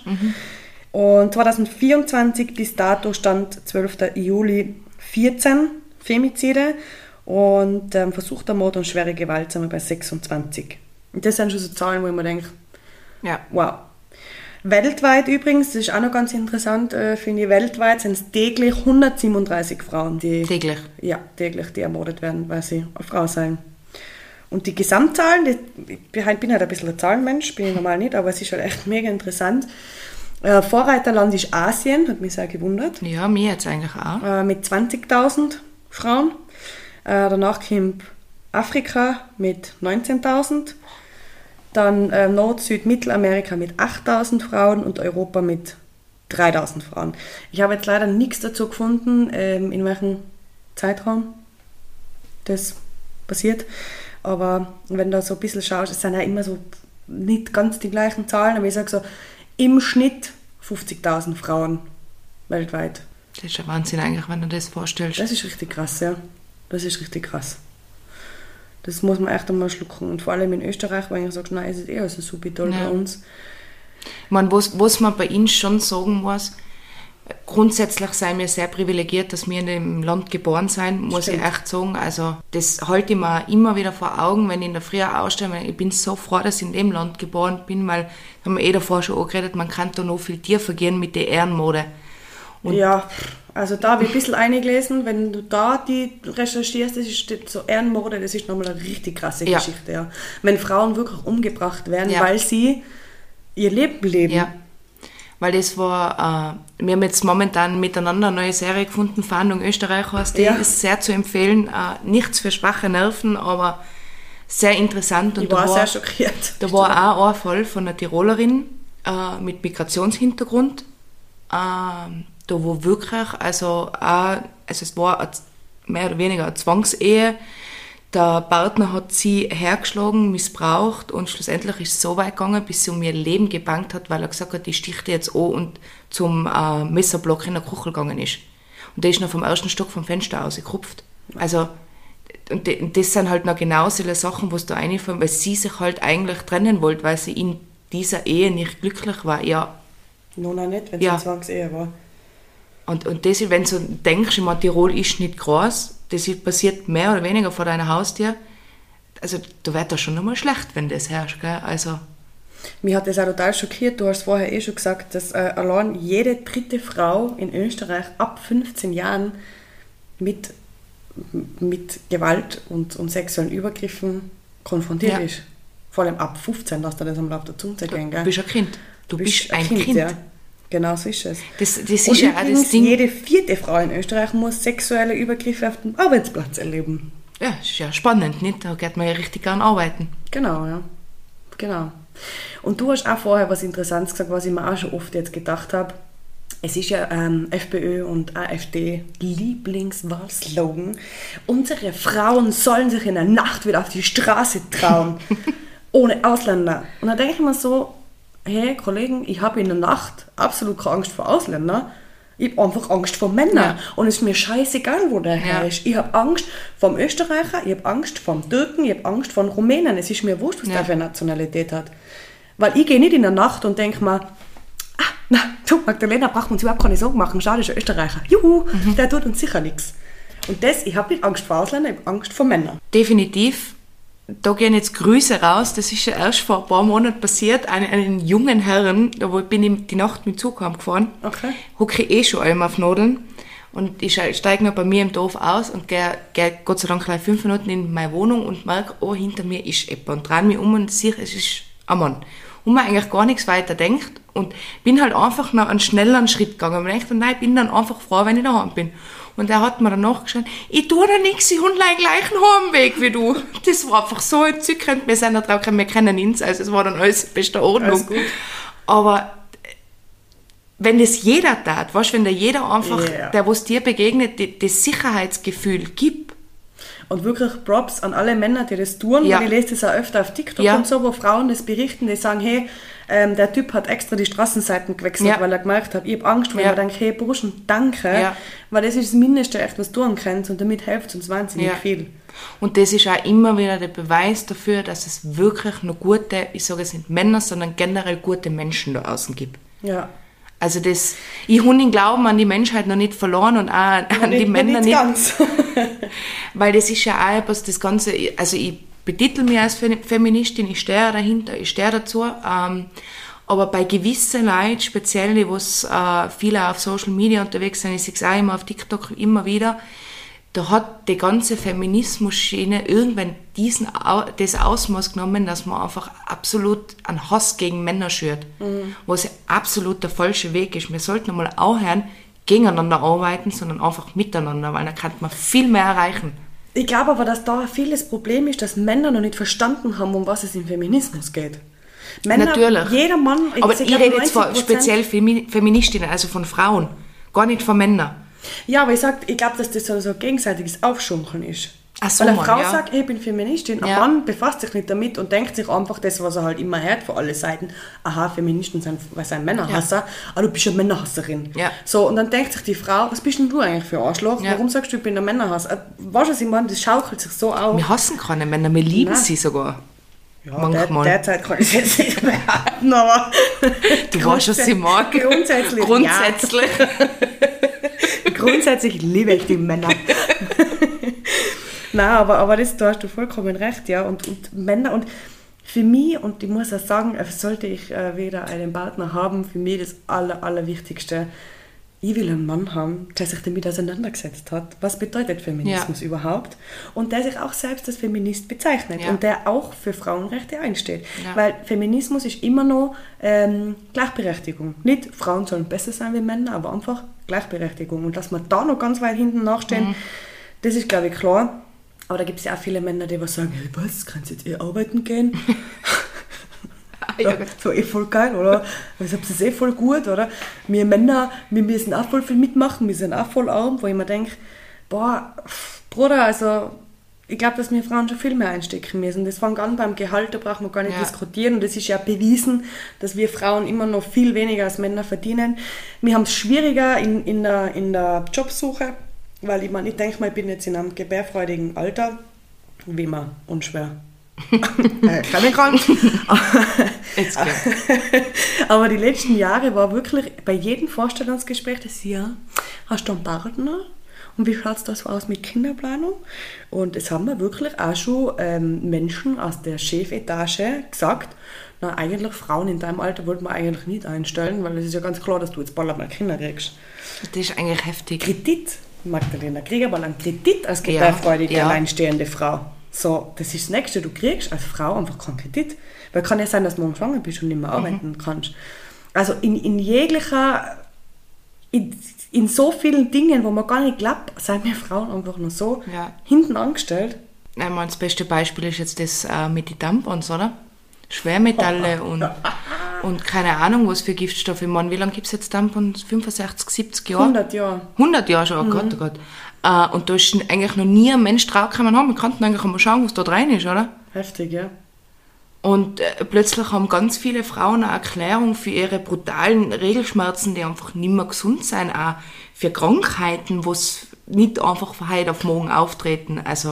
Und zwanzig vierundzwanzig bis dato stand zwölften Juli vierzehn Femizide und ähm, versuchter Mord und schwere Gewalt sind wir bei sechsundzwanzig. Und das sind schon so Zahlen, wo ich mir denke, Ja. wow. Weltweit übrigens, das ist auch noch ganz interessant, äh, finde ich, weltweit sind es täglich hundertsiebenunddreißig Frauen, die Täglich? Ja, täglich, die ermordet werden, weil sie eine Frau sein. Und die Gesamtzahlen, die, ich bin halt ein bisschen ein Zahlenmensch, bin ich normal nicht, aber es ist halt echt mega interessant. Äh, Vorreiterland ist Asien, hat mich sehr gewundert. Ja, mir jetzt eigentlich auch. Äh, mit zwanzigtausend Frauen. Äh, danach kommt Afrika mit neunzehntausend. Dann äh, Nord-, Süd-, Mittelamerika mit achttausend Frauen und Europa mit dreitausend Frauen. Ich habe jetzt leider nichts dazu gefunden, ähm, in welchem Zeitraum das passiert. Aber wenn du so ein bisschen schaust, es sind ja immer so nicht ganz die gleichen Zahlen, aber ich sage so, im Schnitt fünfzigtausend Frauen weltweit. Das ist ja Wahnsinn eigentlich, wenn du das vorstellst. Das ist richtig krass, ja. Das ist richtig krass. Das muss man echt einmal schlucken. Und vor allem in Österreich, wenn ich sage, nein, es ist eher so super toll Ja. bei uns. Ich meine, was, was man bei ihnen schon sagen muss, grundsätzlich sind wir sehr privilegiert, dass wir in dem Land geboren sind, muss Stimmt. ich echt sagen. Also das halte ich mir immer wieder vor Augen, wenn ich in der Früh ausstehe. Ich bin so froh, dass ich in dem Land geboren bin, weil, haben wir eh davor schon angeredet, man kann da noch viel tiefer gehen mit der Ehrenmode. Und Ja, also da habe ich ein bisschen eingelesen, wenn du da die recherchierst, das ist so Ehrenmorde, das ist nochmal eine richtig krasse Ja. Geschichte. Ja. Wenn Frauen wirklich umgebracht werden, Ja. weil sie ihr Leben leben. Ja, weil das war, äh, wir haben jetzt momentan miteinander eine neue Serie gefunden, Fahndung Österreich heißt die, Ja. ist sehr zu empfehlen, äh, nichts für schwache Nerven, aber sehr interessant. Und Ich da war war, sehr schockiert. da war auch ein Fall von einer Tirolerin äh, mit Migrationshintergrund, äh, da wo wirklich, also, auch, also es war eine, mehr oder weniger eine Zwangsehe. Der Partner hat sie hergeschlagen, missbraucht und schlussendlich ist es so weit gegangen, bis sie um ihr Leben gebangt hat, weil er gesagt hat, die sticht jetzt an und zum äh, Messerblock in der Küche gegangen ist. Und der ist noch vom ersten Stock vom Fenster ausgekupft. Also, und de- und das sind halt noch genau solche Sachen, was da einfallen, weil sie sich halt eigentlich trennen wollte, weil sie in dieser Ehe nicht glücklich war. Ja, Noch nicht, wenn es Ja. eine Zwangsehe war. und, und das, wenn du so denkst, ich meine, Tirol ist nicht groß, das ist- passiert mehr oder weniger vor deiner Haustür, also da wird das schon nochmal schlecht, wenn das herrscht, gell? Also, Mich hat das auch total schockiert. Du hast vorher eh schon gesagt, dass äh, allein jede dritte Frau in Österreich ab fünfzehn Jahren mit, mit Gewalt und, und sexuellen Übergriffen konfrontiert Ja. ist. Vor allem ab fünfzehn, dass da das am Lauf der Zunge zergehen, du gell? bist ein Kind. Du bist ein Kind. ja. Genau so ist es. Das, das Und ist ja auch übrigens, das Ding. jede vierte Frau in Österreich muss sexuelle Übergriffe auf dem Arbeitsplatz erleben. Ja, ist ja spannend, nicht? Da geht man ja richtig gern arbeiten. Genau, ja. Genau. Und du hast auch vorher was Interessantes gesagt, was ich mir auch schon oft jetzt gedacht habe. Es ist ja ähm, FPÖ und AfD Lieblingswahlslogan. Unsere Frauen sollen sich in der Nacht wieder auf die Straße trauen. Ohne Ausländer. Und da denke ich mir so, hey Kollegen, ich habe in der Nacht absolut keine Angst vor Ausländern. Ich habe einfach Angst vor Männern. Ja. Und es ist mir scheißegal, wo der Ja. her ist. Ich habe Angst vor dem Österreicher, ich habe Angst vor dem Türken, ich habe Angst vor den Rumänen. Es ist mir wurscht, was Ja. der für eine Nationalität hat. Weil ich gehe nicht in der Nacht und denke mir, ah, na, du, Magdalena, brauchen wir uns überhaupt keine Sorgen machen. Schau, das ist ein Österreicher. Juhu, Mhm. der tut uns sicher nichts. Und das, ich habe nicht Angst vor Ausländern, ich habe Angst vor Männern. Definitiv. Da gehen jetzt Grüße raus. Das ist ja erst vor ein paar Monaten passiert. Einen, einen jungen Herrn, da wo- bin ich die Nacht mit dem Zug heimgefahren, Okay. hocke ich eh schon einmal auf Nadeln. Und ich steige noch bei mir im Dorf aus und gehe, gehe Gott sei Dank gleich fünf Minuten in meine Wohnung und merke, oh, hinter mir ist jemand. Und drehe mich um und sehe, es ist ein Mann. Und man eigentlich gar nichts weiter denkt. Und bin halt einfach noch einen schnelleren Schritt gegangen. Und ich dachte, nein, ich bin dann einfach froh, wenn ich daheim bin. Und er hat mir dann nachgeschaut, ich tue da nichts, ich habe den gleichen Heimweg wie du. Das war einfach so entzückend. Wir sind da drauf gekommen, wir kennen ihn, also es war dann alles in bester Ordnung. Alles gut. Aber wenn das jeder tat, weißt, wenn da jeder einfach, Ja. der was dir begegnet, die- das Sicherheitsgefühl gibt. Und wirklich Props an alle Männer, die das tun, Ja. weil ich lese das auch öfter auf TikTok Ja. und so, wo Frauen das berichten, die sagen, hey, ähm, der Typ hat extra die Straßenseiten gewechselt, Ja. weil er gemerkt hat, ich habe Angst, weil Ja. ich mir denke, hey Burschen, danke, Ja. weil das ist das Mindeste, echt, was du tun kannst und damit hilft uns wahnsinnig Ja. viel. Und das ist auch immer wieder der Beweis dafür, dass es wirklich noch gute, ich sage es nicht Männer, sondern generell gute Menschen da außen gibt. Ja. Also das, ich habe den Glauben an die Menschheit noch nicht verloren und auch an die Nicht- Männer nicht nicht. ganz. Weil das ist ja auch etwas, das Ganze, also ich betitel mich als Fe- Feministin, ich stehe dahinter, ich stehe dazu, ähm, Aber bei gewissen Leuten, speziell, die äh, viele auf Social Media unterwegs sind, ich sehe es auch immer auf TikTok immer wieder, da hat die ganze Feminismus-Schiene irgendwann diesen, das Ausmaß genommen, dass man einfach absolut einen Hass gegen Männer schürt. Mhm. Was ja absolut der falsche Weg ist. Wir sollten einmal aufhören, gegeneinander arbeiten, sondern einfach miteinander, weil dann kann man viel mehr erreichen. Ich glaube aber, dass da vieles Problem ist, dass Männer noch nicht verstanden haben, um was es im Feminismus geht. Männer, natürlich. Jeder Mann... Aber ich, ich rede jetzt von speziell Feministinnen, also von Frauen, gar nicht von Männern. Ja, aber ich sag, ich glaube, dass das so ein gegenseitiges Aufschunkeln ist. Ach so, weil eine Mann, Frau ja. sagt, hey, ich bin Feministin, ein ja. Mann befasst sich nicht damit und denkt sich einfach das, was er halt immer hört von allen Seiten. Aha, Feministen sind, weil sie ein Männerhasser, ja. aber du bist eine Männerhasserin. Ja. So, und dann denkt sich die Frau, was bist denn du eigentlich für ein Arschloch? Ja. Warum sagst du, ich bin ein Männerhasser? Weißt du, was ich meine? Das schaukelt sich so auf. Wir hassen keine Männer, wir lieben Nein. sie sogar. Ja, manchmal. Der, derzeit kann ich es jetzt nicht behaupten, aber... Du weißt, was ich mag. Grundsätzlich, Grundsätzlich. Ja. Grundsätzlich liebe ich die Männer. Nein, aber, aber das, da hast du vollkommen recht, ja. Und, und Männer, und für mich, und ich muss auch sagen, sollte ich äh, wieder einen Partner haben, für mich das Aller, Allerwichtigste, ich will einen Mann haben, der sich damit auseinandergesetzt hat. Was bedeutet Feminismus ja. überhaupt? Und der sich auch selbst als Feminist bezeichnet ja. und der auch für Frauenrechte einsteht. Ja. Weil Feminismus ist immer noch ähm, Gleichberechtigung. Nicht Frauen sollen besser sein wie Männer, aber einfach Gleichberechtigung. Und dass wir da noch ganz weit hinten nachstehen, mhm. das ist, glaube ich, klar. Aber da gibt es ja auch viele Männer, die sagen, hey, was, kannst du jetzt eh arbeiten gehen? Ja, das war eh voll geil, oder? Ich habe es eh voll gut, oder? Wir Männer, wir müssen auch voll viel mitmachen, wir sind auch voll arm, wo ich mir denke, boah, Bruder, also ich glaube, dass wir Frauen schon viel mehr einstecken müssen. Das fängt an beim Gehalt, da braucht man gar nicht ja. diskutieren. Und das ist ja bewiesen, dass wir Frauen immer noch viel weniger als Männer verdienen. Wir haben es schwieriger in, in, der, in der Jobsuche, weil ich meine, ich denke mal, ich bin jetzt in einem gebärfreudigen Alter, wie man unschwer äh, kleinen kann. Aber die letzten Jahre war wirklich bei jedem Vorstellungsgespräch das ja, hast du einen Partner? Und wie schaut es das aus mit Kinderplanung? Und es haben mir wirklich auch schon ähm, Menschen aus der Chefetage gesagt, na, eigentlich Frauen in deinem Alter wollten wir eigentlich nicht einstellen, weil es ist ja ganz klar, dass du jetzt bald mal Kinder kriegst. Das ist eigentlich heftig. Kredit, Magdalena, krieg aber einen Kredit als gebärfreudige, ja, ja. alleinstehende Frau. So, das ist das Nächste, du kriegst als Frau einfach keinen Kredit. Weil kann ja sein, dass du morgen schwanger bist und nicht mehr arbeiten mhm. kannst. Also in, in jeglicher, in, in so vielen Dingen, wo man gar nicht glaubt, sind wir Frauen einfach nur so ja. hinten angestellt. Ich meine, das beste Beispiel ist jetzt das äh, mit den Tampons, oder? Schwermetalle und, und keine Ahnung, was für Giftstoffe. Ich meine, wie lange gibt es jetzt Tampons? fünfundsechzig, siebzig Jahre? hundert Jahre. hundert Jahre schon, oh mhm. Gott, oh Gott. Uh, und da ist eigentlich noch nie ein Mensch draufgekommen. Wir konnten eigentlich mal schauen, was da drin ist, oder? Heftig, ja. Und äh, plötzlich haben ganz viele Frauen eine Erklärung für ihre brutalen Regelschmerzen, die einfach nicht mehr gesund sind, auch für Krankheiten, die nicht einfach von heute auf morgen auftreten. Also.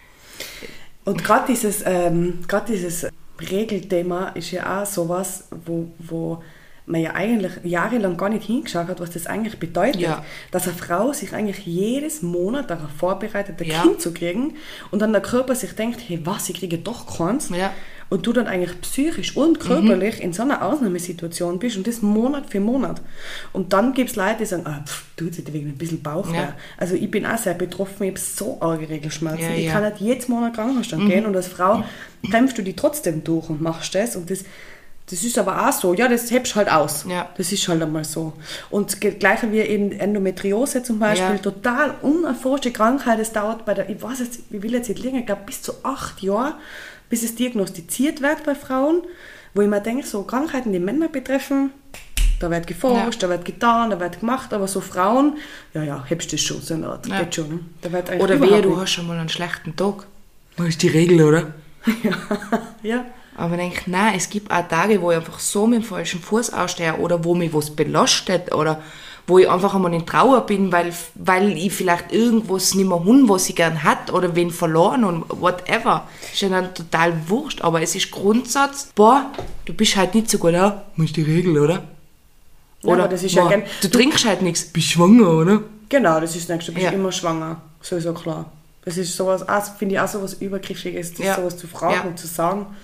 Und gerade dieses, ähm, gerade dieses Regelthema ist ja auch sowas, wo, wo man ja eigentlich jahrelang gar nicht hingeschaut hat, was das eigentlich bedeutet. Ja. Dass eine Frau sich eigentlich jedes Monat darauf vorbereitet, ein ja. Kind zu kriegen und dann der Körper sich denkt, hey was, ich kriege doch keins. Ja. Und du dann eigentlich psychisch und körperlich mhm. in so einer Ausnahmesituation bist und das Monat für Monat. Und dann gibt es Leute, die sagen, ah, pff, tut sich wegen ein bisschen Bauch. Ja. Also ich bin auch sehr betroffen, ich habe so arge Regelschmerzen. Ja, ich ja. kann nicht jedes Monat Krankenhausstand mhm. gehen und als Frau kämpfst du die trotzdem durch und machst das. Und das Das ist aber auch so, ja, das hebst halt aus. Ja. Das ist halt einmal so. Und das Gleiche wie eben Endometriose zum Beispiel, ja. total unerforschte Krankheit. Es dauert bei der, ich weiß jetzt, ich will jetzt nicht liegen, ich glaube bis zu acht Jahre, bis es diagnostiziert wird bei Frauen, wo ich mir denke, so Krankheiten, die Männer betreffen, da wird geforscht, ja. da wird getan, da wird gemacht, aber so Frauen, ja, ja, hebst du das schon, so eine Art, ja. geht schon. Da wird oder wehe, du hast schon mal einen schlechten Tag. Das ist die Regel, oder? ja, ja. Aber ich denke, nein, es gibt auch Tage, wo ich einfach so mit dem falschen Fuß ausstehe oder wo mich was belastet oder wo ich einfach einmal in Trauer bin, weil, weil ich vielleicht irgendwas nicht mehr habe, was ich gern hat oder wen verloren und whatever. Das ist ja dann total wurscht, aber es ist Grundsatz, boah, du bist halt nicht so gut, ja, das ist die Regel, oder? Oder, ja, das ist boah, ja gern, du, du trinkst halt nichts, bist schwanger, oder? Genau, das ist das Nächste, du bist ja. immer schwanger, sowieso klar. Das ist sowas, finde ich auch sowas Übergriffiges, das ja. sowas zu fragen ja. und zu sagen.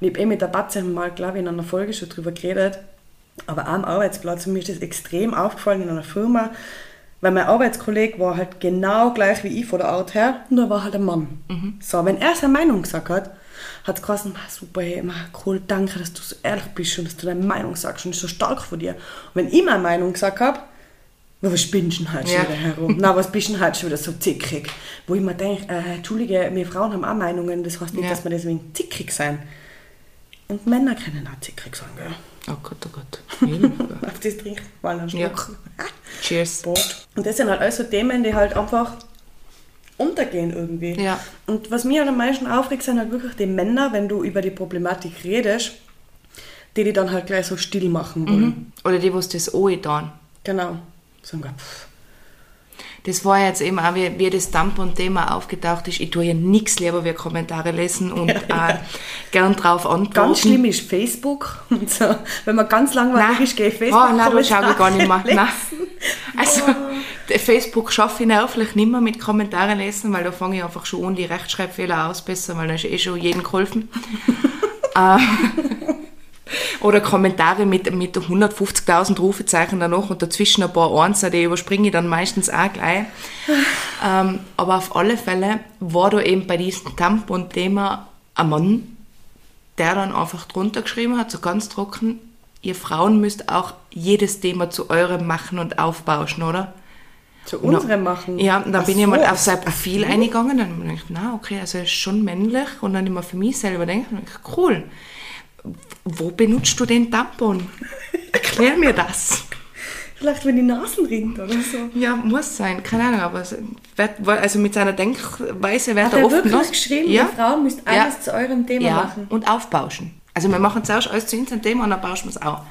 Und ich habe eh mit der Batze mal, glaube ich, in einer Folge schon drüber geredet, aber auch am Arbeitsplatz, und mir ist das extrem aufgefallen in einer Firma, weil mein Arbeitskollege war halt genau gleich wie ich von der Art her, nur war halt ein Mann. Mhm. So, wenn er seine Meinung gesagt hat, hat es geheißen, super, hey, cool, danke, dass du so ehrlich bist und dass du deine Meinung sagst und ist so stark von dir. Und wenn ich meine Meinung gesagt habe, was spinnst du denn halt ja. schon wieder herum? Na, was bist du denn halt schon wieder so zickig? Wo ich mir denke, äh, Entschuldige, wir Frauen haben auch Meinungen, das heißt nicht, ja. dass wir deswegen zickig sein. Und Männer können auch zickig sein, gell? Oh Gott, oh Gott. Auf das trinkt mal einen Schluck. Ja. Cheers. Und das sind halt alles so Themen, die halt einfach untergehen irgendwie. Ja. Und was mir halt am meisten aufregt, sind halt wirklich die Männer, wenn du über die Problematik redest, die die dann halt gleich so still machen wollen. Mhm. Oder die, was das angetan. Genau. So ein Pff. Das war jetzt eben auch, wie, wie das Tampon-Thema aufgetaucht ist. Ich tue ja nichts lieber wie Kommentare lesen und ja, ja. Äh, gern drauf antworten. Ganz schlimm ist Facebook. Und so. Wenn man ganz langweilig nein. ist, gehe ich Facebook. Oh, nein, da schaue ich gar nicht mehr. Nein. Also, oh. Facebook schaffe ich nervlich nicht mehr mit Kommentaren lesen, weil da fange ich einfach schon an, die Rechtschreibfehler ausbessern, weil da ist eh schon jedem geholfen. äh, Oder Kommentare mit, mit hundertfünfzigtausend Rufezeichen danach und dazwischen ein paar Einser, die überspringe ich dann meistens auch gleich. ähm, aber auf alle Fälle war da eben bei diesem Tampon-Thema ein Mann, der dann einfach drunter geschrieben hat, so ganz trocken, ihr Frauen müsst auch jedes Thema zu eurem machen und aufbauschen, oder? Zu unserem machen? Ja, und dann Ach bin ich so. mal auf sein Profil Ach, eingegangen und dann habe ich gedacht, na okay, also er ist schon männlich und dann immer für mich selber denken, cool. Wo benutzt du den Tampon? Erklär mir das. Vielleicht, wenn die Nasen rinnt oder so. Ja, muss sein. Keine Ahnung, aber es wird, also mit seiner Denkweise wird Hat er er oft wirklich noch geschrieben, ja. die Frauen müsst alles ja. zu eurem Thema ja. machen. Und aufbauschen. Also wir machen zuerst alles zu unserem Thema und dann bauschen wir es auch.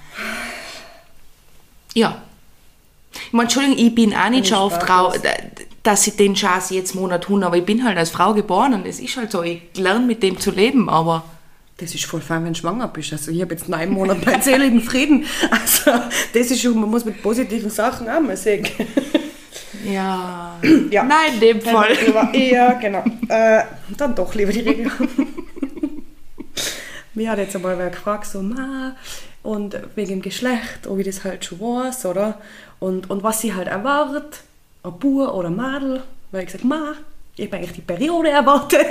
Ja. Ich meine, Entschuldigung, ich bin auch nicht schon oft trau, dass ich den Chance jetzt Monat habe, aber ich bin halt als Frau geboren und es ist halt so, ich lerne mit dem zu leben, aber... Das ist voll fein, wenn du schwanger bist. Also ich habe jetzt neun Monate meinen seeligen Frieden. Also das ist schon, man muss mit positiven Sachen auch mal sehen. Ja. ja. Nein, in dem Fall. Ja, genau. Äh, dann doch lieber die Regel. Mir hat jetzt einmal wer gefragt, so, ma, und wegen dem Geschlecht, ob ich das halt schon weiß, oder? Und, und was sie halt erwartet, ob Bub oder Madel. Weil ich gesagt, ma, ich habe eigentlich die Periode erwartet.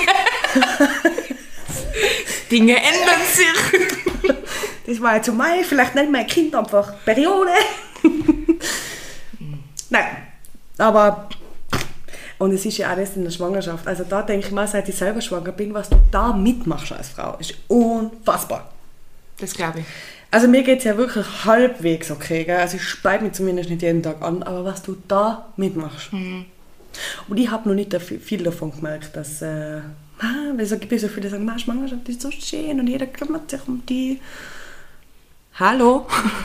Dinge ändern sich. Das war jetzt so mein, vielleicht nennt mein Kind einfach Periode. Nein, aber und es ist ja auch das in der Schwangerschaft. Also da denke ich mal, seit ich selber schwanger bin, was du da mitmachst als Frau, ist unfassbar. Das glaube ich. Also mir geht es ja wirklich halbwegs okay, gell? Also ich speide mich zumindest nicht jeden Tag an, aber was du da mitmachst. Mhm. Und ich habe noch nicht viel davon gemerkt, dass... Äh, weil es gibt ja so viele, die sagen, Schwangerschaft ist so schön und jeder kümmert sich um die. Hallo?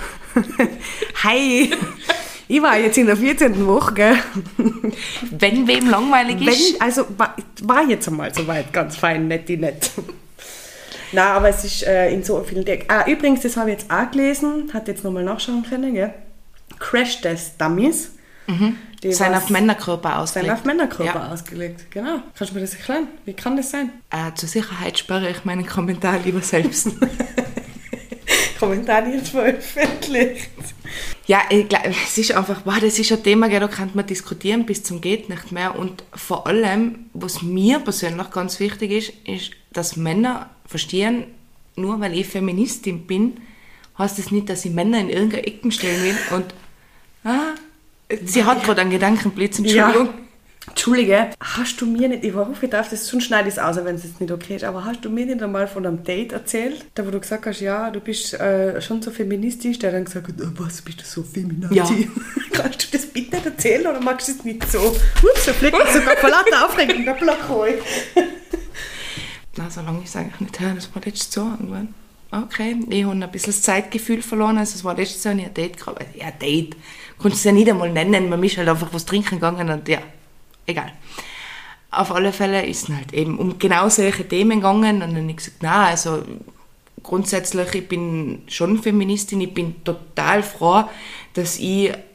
Hi! Ich war jetzt in der vierzehnten Woche, gell? Wenn wem langweilig ist. Wenn, also war, war jetzt einmal soweit, ganz fein, nett, die nett. Nein, aber es ist äh, in so vielen Dingen. Ah, übrigens, das habe ich jetzt auch gelesen, hat jetzt nochmal nachschauen können, gell? Crash Test Dummies. Mhm. Sein auf Männerkörper ausgelegt. Sein auf Männerkörper ja. ausgelegt, genau. Kannst du mir das erklären? Wie kann das sein? Äh, zur Sicherheit sperre ich meinen Kommentar lieber selbst. Kommentar nicht veröffentlicht. Ja, ich glaub, es ist einfach, wow, das ist ein Thema, da kann man diskutieren bis zum geht nicht mehr. Und vor allem, was mir persönlich ganz wichtig ist, ist, dass Männer verstehen, nur weil ich Feministin bin, heißt das nicht, dass ich Männer in irgendeine Ecken stellen will und ah, sie hat gerade einen Gedankenblitz, Entschuldigung. Ja. Entschuldige, hast du mir nicht, ich hoffe, ich darf das, sonst schneide ich es aus, wenn es jetzt nicht okay ist, aber hast du mir nicht einmal von einem Date erzählt, da wo du gesagt hast, ja, du bist äh, schon so feministisch, der dann gesagt hat, oh, was, bist du so feminazi? Ja. Kannst du das bitte erzählen oder magst du das nicht so? Ups, da fliegt mir sogar vor lauter Aufregung der Block rein. Nein, so lange ist es eigentlich nicht her, das war letztes Jahr irgendwann. Okay, ich habe ein bisschen das Zeitgefühl verloren, also es war letztes Jahr nicht ein Date gehabt. Ja, Date, kannst du es ja nicht einmal nennen, man ist halt einfach was trinken gegangen und ja, egal. Auf alle Fälle ist es halt eben um genau solche Themen gegangen und dann habe ich gesagt, nein, also grundsätzlich, ich bin schon Feministin, ich bin total froh, dass ich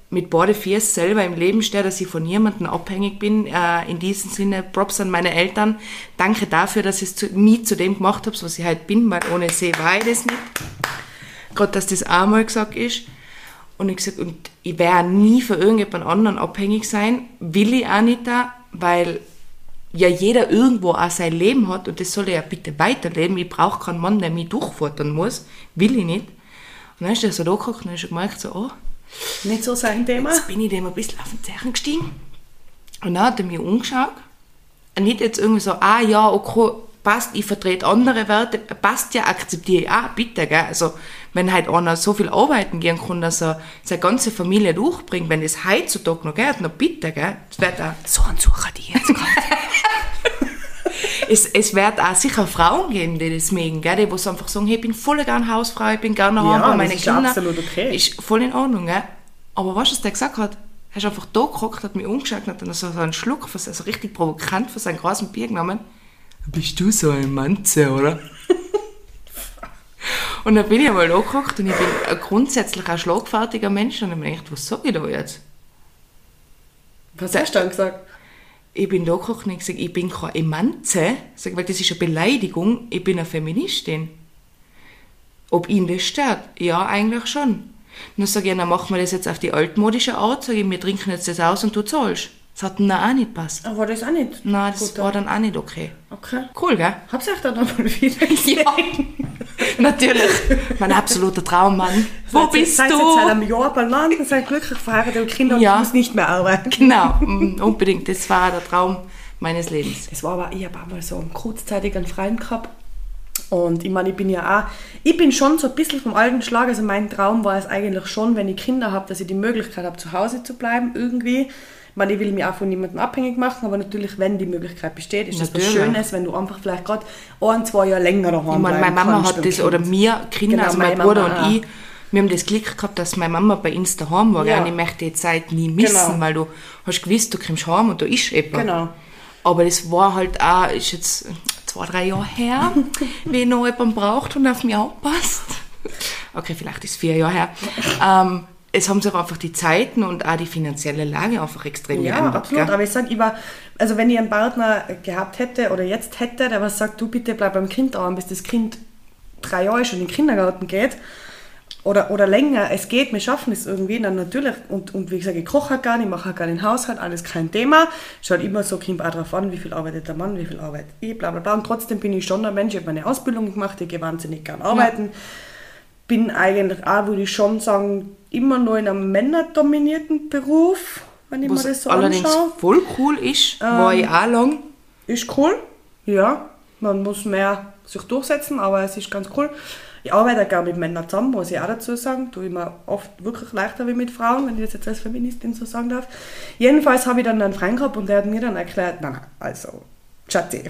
mit beiden Füßen selber im Leben stehe, dass ich von niemandem abhängig bin. Äh, in diesem Sinne, Props an meine Eltern. Danke dafür, dass ich zu, mich zu dem gemacht habe, was ich halt bin, weil ohne sie war ich das nicht. Gerade, dass das auch mal gesagt ist. Und ich gesagt, und ich werde nie für irgendjemand anderen abhängig sein, will ich auch nicht da, weil ja jeder irgendwo auch sein Leben hat und das soll er ja bitte weiterleben. Ich brauche keinen Mann, der mich durchfordern muss. Will ich nicht. Und dann ist er so da geguckt und dann ist er gemerkt, so, oh, nicht so sein Thema. Jetzt bin ich dem ein bisschen auf den Zehen gestiegen. Und dann hat er mich umgeschaut. Und nicht jetzt irgendwie so, ah ja, okay, passt, ich vertrete andere Werte, passt ja, akzeptiere ich auch, bitte, gell. Also, wenn halt einer so viel arbeiten gehen kann, dass er seine ganze Familie durchbringt, wenn das heutzutage noch geht, dann bitte, gell. Das wird auch so ein Sucher, die jetzt gerade. es, es wird auch sicher Frauen geben, die das mögen, gell, die, die einfach sagen, hey, ich bin voll gerne Hausfrau, ich bin gerne daheim bei meinen Kindern. Ja, das ist absolut okay. Ist voll in Ordnung, gell. Aber weißt du, was der gesagt hat? Er ist einfach da gehockt, hat mich umgeschaut und hat dann so einen Schluck, also richtig provokant von seinem großen Bier genommen. Bist du so ein Manze, oder? Und dann bin ich einmal da gehockt und ich bin ein grundsätzlich ein schlagfertiger Mensch und ich habe mir gedacht, was sage ich da jetzt? Was hast du dann gesagt? Ich bin da gehockt und ich gesagt, ich bin keine Emanze, sag, weil das ist eine Beleidigung, ich bin eine Feministin. Ob ihn das stört? Ja, eigentlich schon. Dann sage ich, dann machen wir das jetzt auf die altmodische Art, sage ich, wir trinken jetzt das aus und du zahlst. Das hat ihm dann auch nicht gepasst. Aber war das auch nicht? Nein, das gut, war dann auch nicht okay. Okay. Cool, gell? Hab's euch dann nochmal wieder gesehen? Ja, natürlich. Mein absoluter Traummann. Wo seid bist seid du? Seid seit einem Jahr beieinander, seid glücklich verheiratet und Kinder Ja. und muss nicht mehr arbeiten. Genau, unbedingt. Das war der Traum meines Lebens. Das war aber, ich habe auch mal so kurzzeitig einen Freund gehabt. Und ich meine, ich bin ja auch, ich bin schon so ein bisschen vom alten Schlag, also mein Traum war es eigentlich schon, wenn ich Kinder habe, dass ich die Möglichkeit habe, zu Hause zu bleiben, irgendwie. Ich meine, ich will mich auch von niemandem abhängig machen, aber natürlich, wenn die Möglichkeit besteht, ist das was Schönes, wenn du einfach vielleicht gerade ein, zwei Jahre länger daheim Ich meine, meine Mama hat das, oder mir, Kinder, Genau, also mein meine Bruder Mama und ich, wir haben das Glück gehabt, dass meine Mama bei uns daheim war. Ja. Und ich möchte die Zeit nie missen, Genau. weil du hast gewusst, du kommst heim und da ist jemand. Genau. Aber das war halt auch, ist jetzt zwei, drei Jahre her, wie noch jemand braucht und auf mich aufpasst. Okay, vielleicht ist es vier Jahre her. Ähm, es haben sich einfach die Zeiten und auch die finanzielle Lage einfach extrem Ja, geändert. absolut. Gell? Aber ich sage, ich war, also wenn ich einen Partner gehabt hätte oder jetzt hätte, der was sagt, du bitte bleib beim Kind daheim, bis das Kind drei Jahre schon in den Kindergarten geht oder, oder länger, es geht, wir schaffen es irgendwie, dann natürlich, und, und wie gesagt, ich koche halt gerne, ich mache halt gerne den Haushalt, alles kein Thema. Schaut immer so, kommt auch drauf an, wie viel arbeitet der Mann, wie viel arbeitet ich, bla bla bla. Und trotzdem bin ich schon ein Mensch, ich habe meine Ausbildung gemacht, ich gehe wahnsinnig gern arbeiten. Ja. Bin eigentlich auch, würde ich schon sagen, immer nur in einem männerdominierten Beruf, wenn ich Was mir das so allerdings anschaue. voll cool ist, ähm, war ich auch lang. Ist cool, ja. Man muss mehr sich durchsetzen, aber es ist ganz cool. Ich arbeite gerne mit Männern zusammen, muss ich auch dazu sagen. Tue ich mir oft wirklich leichter wie mit Frauen, wenn ich das jetzt als Feministin so sagen darf. Jedenfalls habe ich dann einen Freund gehabt und der hat mir dann erklärt, nein, nein, also, Schatzi,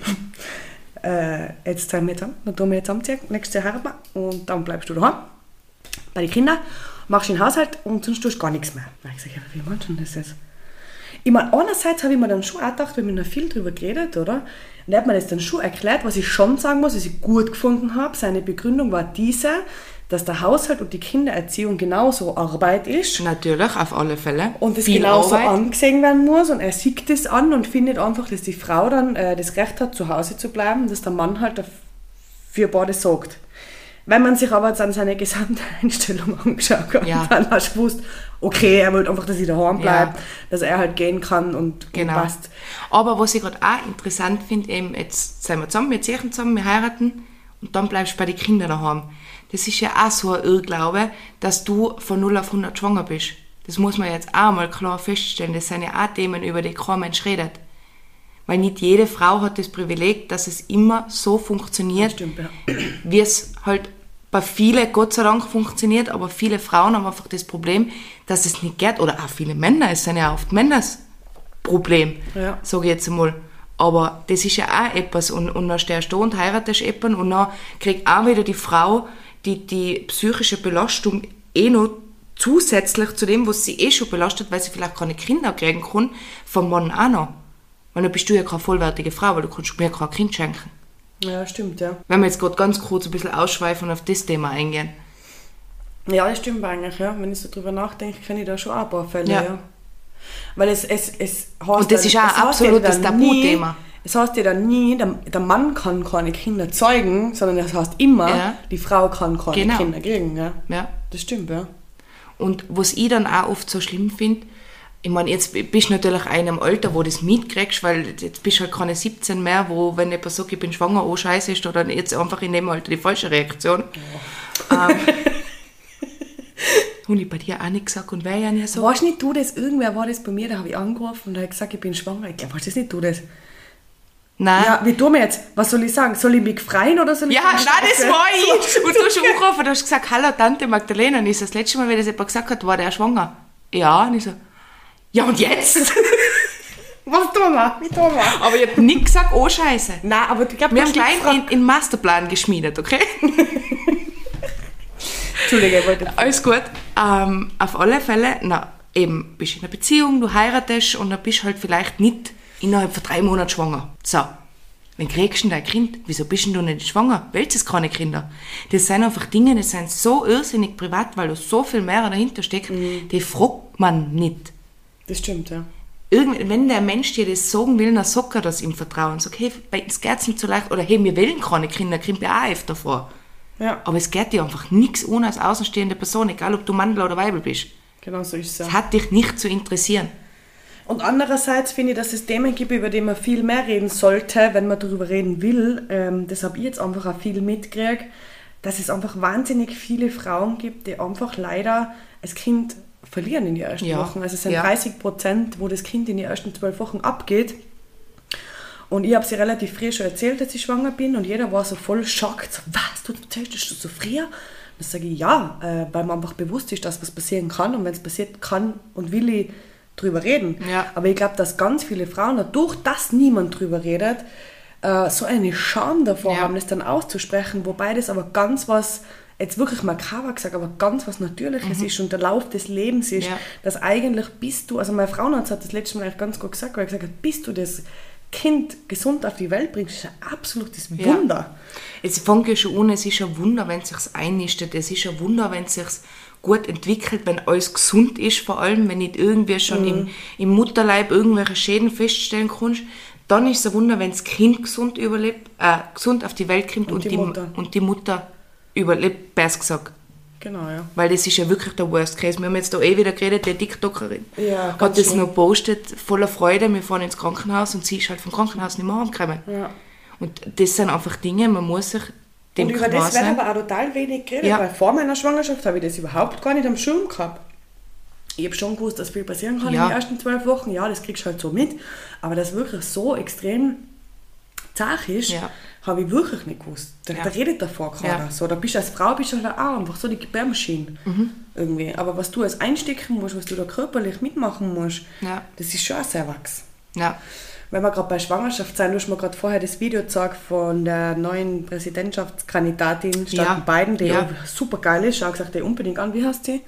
äh, jetzt ziehen wir zusammen, dann tun wir jetzt zusammenziehen, nächstes Jahr heiraten wir und dann bleibst du daheim bei den Kindern, machst den Haushalt und sonst tust du gar nichts mehr. Da habe ich gesagt, ja, wie meinst du das jetzt? Ich meine, einerseits habe ich mir dann schon auch gedacht, wir haben noch viel darüber geredet, oder? Und er hat mir das dann schon erklärt, was ich schon sagen muss, was ich gut gefunden habe. Seine Begründung war diese, dass der Haushalt und die Kindererziehung genauso Arbeit ist. Natürlich, auf alle Fälle. Und das Viel genauso Arbeit. angesehen werden muss. Und er sieht das an und findet einfach, dass die Frau dann äh, das Recht hat, zu Hause zu bleiben, dass der Mann halt für beide sorgt. Wenn man sich aber jetzt an seine gesamte Einstellung angeschaut hat, Ja. dann hast du gewusst, okay, er will einfach, dass ich daheim bleibe, Ja. dass er halt gehen kann und, Genau. und passt. Aber was ich gerade auch interessant finde, eben, jetzt sind wir zusammen, wir ziehen zusammen, wir heiraten und dann bleibst du bei den Kindern daheim. Das ist ja auch so ein Irrglaube, dass du von null auf hundert schwanger bist. Das muss man jetzt auch mal klar feststellen. Das sind ja auch Themen, über die kein Mensch redet. Weil nicht jede Frau hat das Privileg, dass es immer so funktioniert, Das stimmt, ja. wie es halt bei vielen Gott sei Dank funktioniert, aber viele Frauen haben einfach das Problem, dass es nicht geht, oder auch viele Männer, es sind ja oft Männers Problem, Ja. sage ich jetzt einmal. Aber das ist ja auch etwas, und, und dann stehst du und heiratest jemanden und dann kriegt auch wieder die Frau die, die psychische Belastung eh noch zusätzlich zu dem, was sie eh schon belastet, weil sie vielleicht keine Kinder kriegen kann, vom Mann auch noch. Weil dann bist du ja keine vollwertige Frau, weil du kannst mir kein Kind schenken. Ja, stimmt, ja. Wenn wir jetzt gerade ganz kurz ein bisschen ausschweifen und auf das Thema eingehen. Ja, das stimmt eigentlich, ja. Wenn ich so drüber nachdenke, kenne ich da schon auch ein paar Fälle, Ja. ja. Weil es, es, es heißt Und das dann, ist auch es ein heißt ja absolutes dann Tabuthema. nie- Es heißt ja dann nie, der, der Mann kann keine Kinder zeugen, sondern es heißt immer, Ja. die Frau kann keine Genau. Kinder kriegen, ja. Ja. Das stimmt, ja. Und was ich dann auch oft so schlimm finde, ich meine, jetzt bist du natürlich in einem Alter, wo du das mitkriegst, weil jetzt bist du halt keine siebzehn mehr, wo, wenn jemand sagt, ich bin schwanger, oh scheiße, ist oder jetzt einfach in dem Alter die falsche Reaktion. Ja. Ähm, habe ich bei dir auch nicht gesagt und wäre ja nicht so. Weißt nicht du das? Irgendwer war das bei mir, da habe ich angerufen und habe gesagt, ich bin schwanger. Ich glaube, weißt das nicht du das? Nein. Ja, wie tun wir jetzt? Was soll ich sagen? Soll ich mich freuen oder soll ich Ja, sagen, nein, das Scheiße? war ich. Und du hast schon angerufen, du hast gesagt, hallo Tante Magdalena. Und ich so, das letzte Mal, wie das jemand gesagt hat, war der schwanger. Ja, und ich so, ja und jetzt? Was tun wir? Wie tun wir? Aber ich habe nicht gesagt, oh scheiße. Nein, aber ich glaube, Wir haben gleich in, in Masterplan geschmiedet, okay? Entschuldige, ich wollte... Alles gut. Ähm, auf alle Fälle, na, eben, bist in einer Beziehung, du heiratest und dann bist halt vielleicht nicht innerhalb von drei Monaten schwanger. So, wenn kriegst du denn dein Kind? Wieso bist denn du nicht schwanger? Willst du keine Kinder? Das sind einfach Dinge, die sind so irrsinnig privat, weil da so viel mehr dahinter steckt, mhm. die fragt man nicht. Das stimmt, ja. Irgend, wenn der Mensch dir das sagen will, dann sagt er das im Vertrauen. Sag, hey, bei uns geht es nicht so leicht. Oder hey, wir wollen keine Kinder, kommt ja auch öfter vor. Ja. Aber es geht dir einfach nichts ohne als außenstehende Person, egal ob du Mann oder Weibel bist. Genau so ist es. Es hat dich nicht zu interessieren. Und andererseits finde ich, dass es Themen gibt, über die man viel mehr reden sollte, wenn man darüber reden will. Ähm, das habe ich jetzt einfach auch viel mitgekriegt, dass es einfach wahnsinnig viele Frauen gibt, die einfach leider das Kind verlieren in den ersten Ja. Wochen. Also es sind Ja. dreißig Prozent, wo das Kind in den ersten zwölf Wochen abgeht. Und ich habe sie relativ früh schon erzählt, dass ich schwanger bin und jeder war so voll schockt. So, was, du erzählst das schon so früh? Dann sage ich, ja, äh, weil man einfach bewusst ist, dass was passieren kann und wenn es passiert, kann und will ich drüber reden. Ja. Aber ich glaube, dass ganz viele Frauen, dadurch, dass niemand drüber redet, äh, so eine Scham davor Ja. haben, das dann auszusprechen, wobei das aber ganz was, jetzt wirklich makaber gesagt, aber ganz was Natürliches Mhm. ist und der Lauf des Lebens ist, Ja. dass eigentlich bist du, also meine Frauenarzt hat das letzte Mal eigentlich ganz gut gesagt, weil er gesagt hat, bis du das Kind gesund auf die Welt bringst, ist ein absolutes Ja. Wunder. Es fängt ja schon an, es ist ein Wunder, wenn es sich einnistet. Es ist ein Wunder, wenn es sich gut entwickelt, wenn alles gesund ist, vor allem, wenn nicht irgendwie schon Mhm. im, im Mutterleib irgendwelche Schäden feststellen kannst. Dann ist es ein Wunder, wenn das Kind gesund überlebt, äh, gesund auf die Welt kommt Und und, die die, Mutter. und die Mutter überlebt, besser gesagt. Genau, ja. Weil das ist ja wirklich der Worst Case. Wir haben jetzt da eh wieder geredet, die TikTokerin Ja, ganz hat das schlimm. noch gepostet, voller Freude, wir fahren ins Krankenhaus und sie ist halt vom Krankenhaus nicht mehr heimgekommen. Ja. Und das sind einfach Dinge, man muss sich dem Und über klar das wird sein. aber auch total wenig geredet, Ja. weil vor meiner Schwangerschaft habe ich das überhaupt gar nicht am Schirm gehabt. Ich habe schon gewusst, dass viel passieren kann Ja. in den ersten zwölf Wochen. Ja, das kriegst du halt so mit. Aber das wirklich so extrem zart ist, Ja. habe ich wirklich nicht gewusst. Da, Ja. da redet davor keiner. Ja. So, da bist du als Frau bist du halt auch einfach so die Gebärmaschine. Mhm. Irgendwie. Aber was du als einstecken musst, was du da körperlich mitmachen musst, Ja. das ist schon auch sehr wachs. Ja. Wenn wir gerade bei Schwangerschaft sind, du hast mir gerade vorher das Video gezeigt von der neuen Präsidentschaftskandidatin statt Ja. Biden, die Ja. super geil ist. Schau gesagt, die unbedingt an. Wie heißt sie?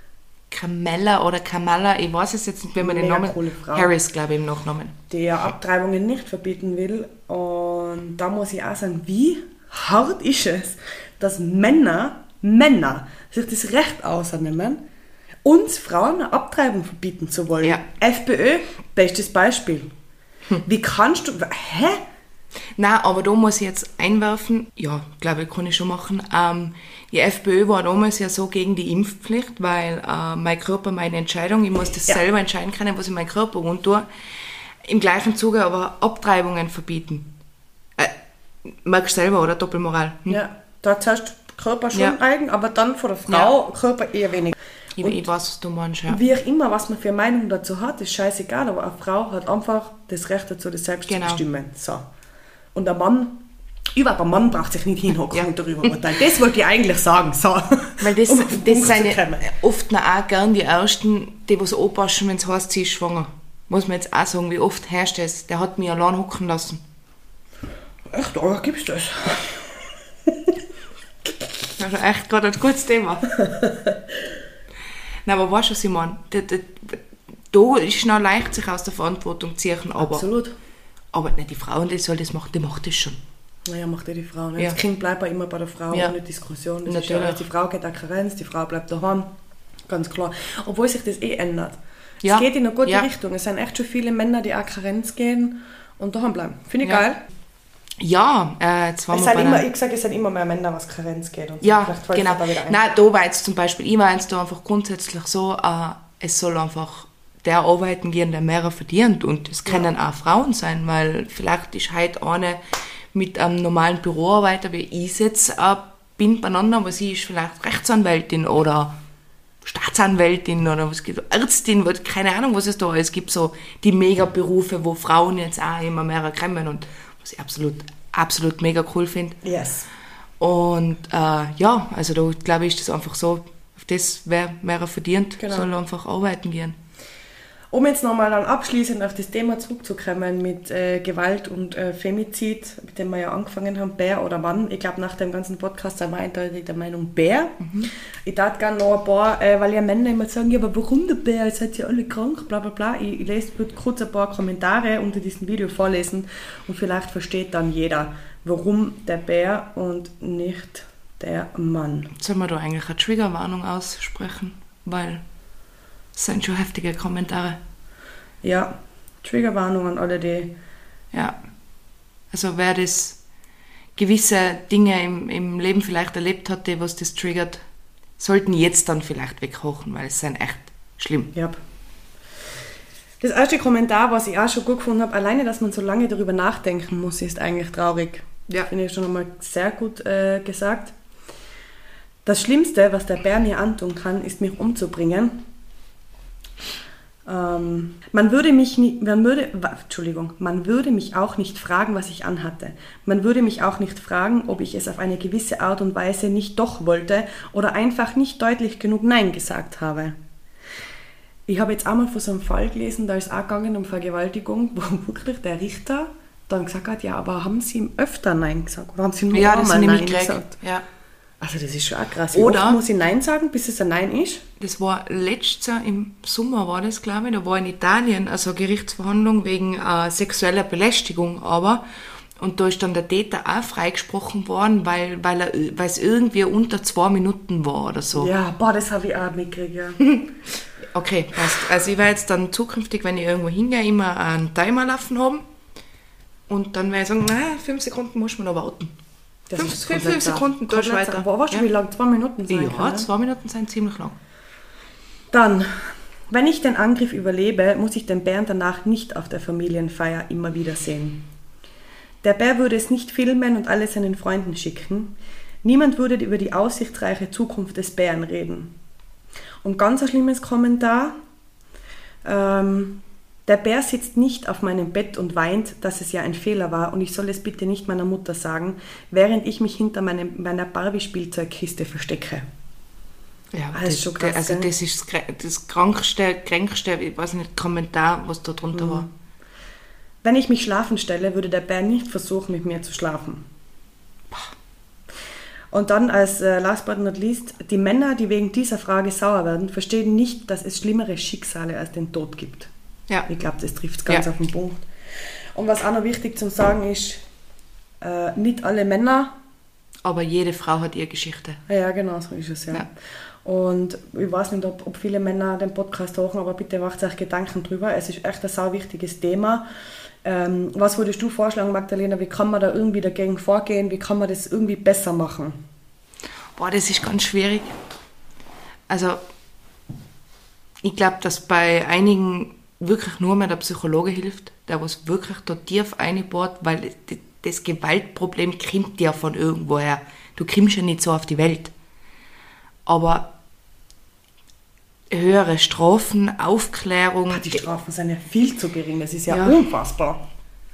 Kamala oder Kamala, ich weiß es jetzt nicht, wenn man den Mega Namen... coole Frau. Harris, glaube ich, im Nachnamen. Die ja Abtreibungen nicht verbieten will. Und da muss ich auch sagen, wie hart ist es, dass Männer, Männer sich das Recht ausnehmen, uns Frauen eine Abtreibung verbieten zu wollen. Ja. FPÖ, bestes Beispiel. Wie kannst du... Hä? Nein, aber da muss ich jetzt einwerfen, ja, glaube ich, kann ich schon machen. Ähm, die FPÖ war damals ja so gegen die Impfpflicht, weil äh, mein Körper, meine Entscheidung, ich muss das Ja. selber entscheiden können, was ich meinem Körper antue. Im gleichen Zuge aber Abtreibungen verbieten. Äh, merkst du selber, oder? Doppelmoral. Hm? Ja, da hast Körper schon Ja. eigen, aber dann von der Frau Körper eher weniger. Ich, Und ich weiß, was du meinst, ja. wie auch immer, was man für eine Meinung dazu hat, ist scheißegal, aber eine Frau hat einfach das Recht dazu, das selbst Genau. zu bestimmen. So. Und der Mann, überhaupt ein Mann braucht sich nicht hinhocken Ja. und darüber urteilen. Das wollte ich eigentlich sagen. So. Weil das, Um- das um sind zu ja kommen. oft noch auch gern die Ersten, die was anpassen, wenn es heißt, sie ist schwanger. Muss man jetzt auch sagen, wie oft herrscht das? Der hat mich allein hocken lassen. Echt, oder gibt's das? Also echt gerade ein gutes Thema. Nein, aber weißt du, was ich meine? Da, da, da ist noch leicht, sich aus der Verantwortung zu ziehen, aber, Absolut. aber nicht die Frau, die soll das machen, die macht das schon. Naja, macht ja die Frau. Ne? Ja. Das Kind bleibt ja immer bei der Frau, Ja. ohne Diskussion. Das ist Natürlich. ja, also die Frau geht auch Karenz, die Frau bleibt daheim. Ganz klar. Obwohl sich das eh ändert. Ja. Es geht in eine gute Ja. Richtung. Es sind echt schon viele Männer, die auch Karenz gehen und daheim bleiben. Finde ich Ja. geil. Ja, äh, jetzt waren Es wir sind bei immer, der... ich sage, es sind immer mehr Männer, was Karenz geht. Und so. Ja, Vielleicht fällt genau. es da wieder ein. Nein, da war jetzt zum Beispiel, ich war jetzt da einfach grundsätzlich so, äh, es soll einfach der arbeiten gehen, der mehr verdient. Und es können auch Frauen sein, weil vielleicht ist heute eine mit einem normalen Büroarbeiter, wie ich jetzt äh, bin beieinander, aber sie ist vielleicht Rechtsanwältin oder Staatsanwältin oder was gibt, Ärztin, was- keine Ahnung, was es da alles gibt, so die Mega-Berufe, wo Frauen jetzt auch immer mehr kommen und was ich absolut, absolut mega cool finde. Yes. Und äh, ja, also da glaube ich, ist das einfach so, auf das wer mehr verdient, Genau. soll einfach arbeiten gehen. Um jetzt nochmal dann abschließend auf das Thema zurückzukommen mit äh, Gewalt und äh, Femizid, mit dem wir ja angefangen haben, Bär oder Mann. Ich glaube, nach dem ganzen Podcast sind wir eindeutig der Meinung Bär. Mhm. Ich darf gerne noch ein paar, äh, weil ja Männer immer sagen, ja, aber warum der Bär? Ihr seid ja alle krank, bla bla bla. Ich, ich lese würde kurz ein paar Kommentare unter diesem Video vorlesen und vielleicht versteht dann jeder, warum der Bär und nicht der Mann. Sollen wir da eigentlich eine Triggerwarnung aussprechen? Weil es sind schon heftige Kommentare. Ja, Triggerwarnung an alle, die... Ja, also wer das gewisse Dinge im, im Leben vielleicht erlebt hat, die was das triggert, sollten jetzt dann vielleicht wegkochen, weil es sind echt schlimm. Ja. Das erste Kommentar, was ich auch schon gut gefunden habe, alleine, dass man so lange darüber nachdenken muss, ist eigentlich traurig. Ja. Finde ich schon einmal sehr gut äh, gesagt. Das Schlimmste, was der Bär mir antun kann, ist mich umzubringen. Ähm, man würde mich nie, man würde, wa- Entschuldigung, man würde mich auch nicht fragen, was ich anhatte. Man würde mich auch nicht fragen, ob ich es auf eine gewisse Art und Weise nicht doch wollte oder einfach nicht deutlich genug Nein gesagt habe. Ich habe jetzt einmal von so einem Fall gelesen, da ist auch gegangen um Vergewaltigung, wo wirklich der Richter dann gesagt hat, ja, aber haben Sie ihm öfter Nein gesagt? Oder haben Sie nur Ja, das einmal habe ich Nein mitgekriegt. gesagt? Ja. Also das ist schon auch krass. Wie Oder- oft muss ich Nein sagen, bis es ein Nein ist? Das war letztes Jahr im Sommer, war das, glaube ich. Da war in Italien also eine Gerichtsverhandlung wegen äh, sexueller Belästigung, aber. Und da ist dann der Täter auch freigesprochen worden, weil, weil, er, weil es irgendwie unter zwei Minuten war oder so. Ja, boah, das habe ich auch mitgekriegt, ja. Okay, passt. Also ich werde jetzt dann zukünftig, wenn ich irgendwo hingehe, immer einen Timer laufen haben. Und dann werde ich sagen, naja, fünf Sekunden muss man noch warten. Das Fünf- ist fünf- komplett fünf Sekunden, da. da ist weiter. Boah, weißt du, Ja. wie lang? Zwei Minuten sein Ja, kann, ne? zwei Minuten sind ziemlich lang. Dann, wenn ich den Angriff überlebe, muss ich den Bären danach nicht auf der Familienfeier immer wieder sehen. Der Bär würde es nicht filmen und alle seinen Freunden schicken. Niemand würde über die aussichtsreiche Zukunft des Bären reden. Und ganz ein schlimmes Kommentar. Ähm, der Bär sitzt nicht auf meinem Bett und weint, dass es ja ein Fehler war und ich soll es bitte nicht meiner Mutter sagen, während ich mich hinter meinem, meiner Barbie-Spielzeugkiste verstecke. Ja, Ah, das ist schon krass, also gell? das ist das, Krä- das krankste, kränkste, ich weiß nicht, Kommentar, was da drunter war. Wenn ich mich schlafen stelle, würde der Bär nicht versuchen, mit mir zu schlafen. Und dann als äh, last but not least, die Männer, die wegen dieser Frage sauer werden, verstehen nicht, dass es schlimmere Schicksale als den Tod gibt. Ja. Ich glaube, das trifft es ganz Ja. auf den Punkt. Und was auch noch wichtig zu sagen ist, äh, nicht alle Männer, Aber jede Frau hat ihre Geschichte. ja genau, so ist es ja. Ja. Und ich weiß nicht, ob, ob viele Männer den Podcast hören, aber bitte macht euch Gedanken drüber. Es ist echt ein sau wichtiges Thema. Ähm, was würdest du vorschlagen, Magdalena? Wie kann man da irgendwie dagegen vorgehen? Wie kann man das irgendwie besser machen? Boah, das ist ganz schwierig. Also, ich glaube, dass bei einigen wirklich nur mehr der Psychologe hilft, der was wirklich da tief einbohrt, weil das Gewaltproblem kommt ja von irgendwoher. Du kommst ja nicht so auf die Welt. Aber höhere Strafen, Aufklärung... Die Strafen sind ja viel zu gering, das ist ja, Ja. unfassbar.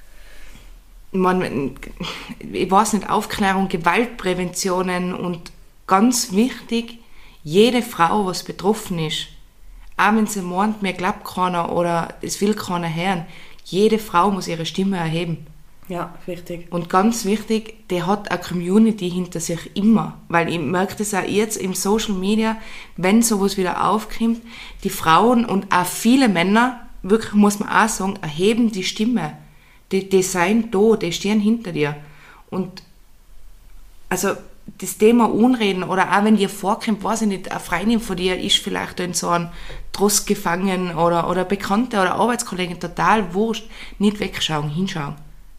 Man, ich weiß nicht, Aufklärung, Gewaltpräventionen und ganz wichtig, jede Frau, was betroffen ist, auch wenn sie meint, mir glaubt keiner oder es will keiner hören, jede Frau muss ihre Stimme erheben. Ja, wichtig. Und ganz wichtig, der hat eine Community hinter sich immer. Weil ich merke das auch jetzt im Social Media, wenn sowas wieder aufkommt, die Frauen und auch viele Männer, wirklich muss man auch sagen, erheben die Stimme. Die, die sind da, die stehen hinter dir. Und also das Thema Unreden oder auch wenn dir vorkommt, weiß ich nicht, eine Freundin von dir ist vielleicht in so einem Trost gefangen oder, oder Bekannte oder Arbeitskollegin, total wurscht, nicht wegschauen, hinschauen,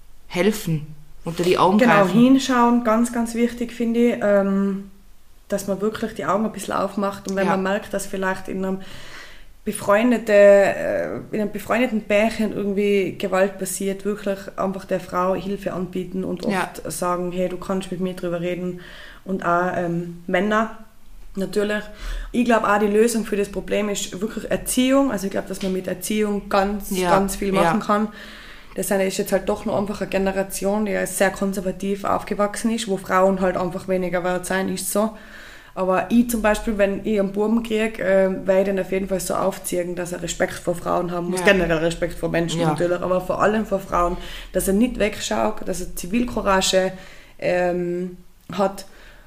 helfen, unter die Augen Genau, greifen. hinschauen, ganz, ganz wichtig finde ich, ähm, dass man wirklich die Augen ein bisschen aufmacht und wenn Ja. man merkt, dass vielleicht in einem befreundete, äh, in einem befreundeten Pärchen irgendwie Gewalt passiert, wirklich einfach der Frau Hilfe anbieten und oft Ja. sagen, hey, du kannst mit mir drüber reden. Und auch ähm, Männer natürlich. Ich glaube auch, die Lösung für das Problem ist wirklich Erziehung. Also ich glaube, dass man mit Erziehung ganz, Ja. ganz viel machen Ja. kann. Das ist jetzt halt doch noch einfach eine Generation, die sehr konservativ aufgewachsen ist, wo Frauen halt einfach weniger wert sein, ist so. Aber ich zum Beispiel, wenn ich einen Buben kriege, äh, werde ich den auf jeden Fall so aufziehen, dass er Respekt vor Frauen haben muss. Ja. Generell Respekt vor Menschen Ja. natürlich, aber vor allem vor Frauen. Dass er nicht wegschaut, dass er Zivilcourage ähm, hat.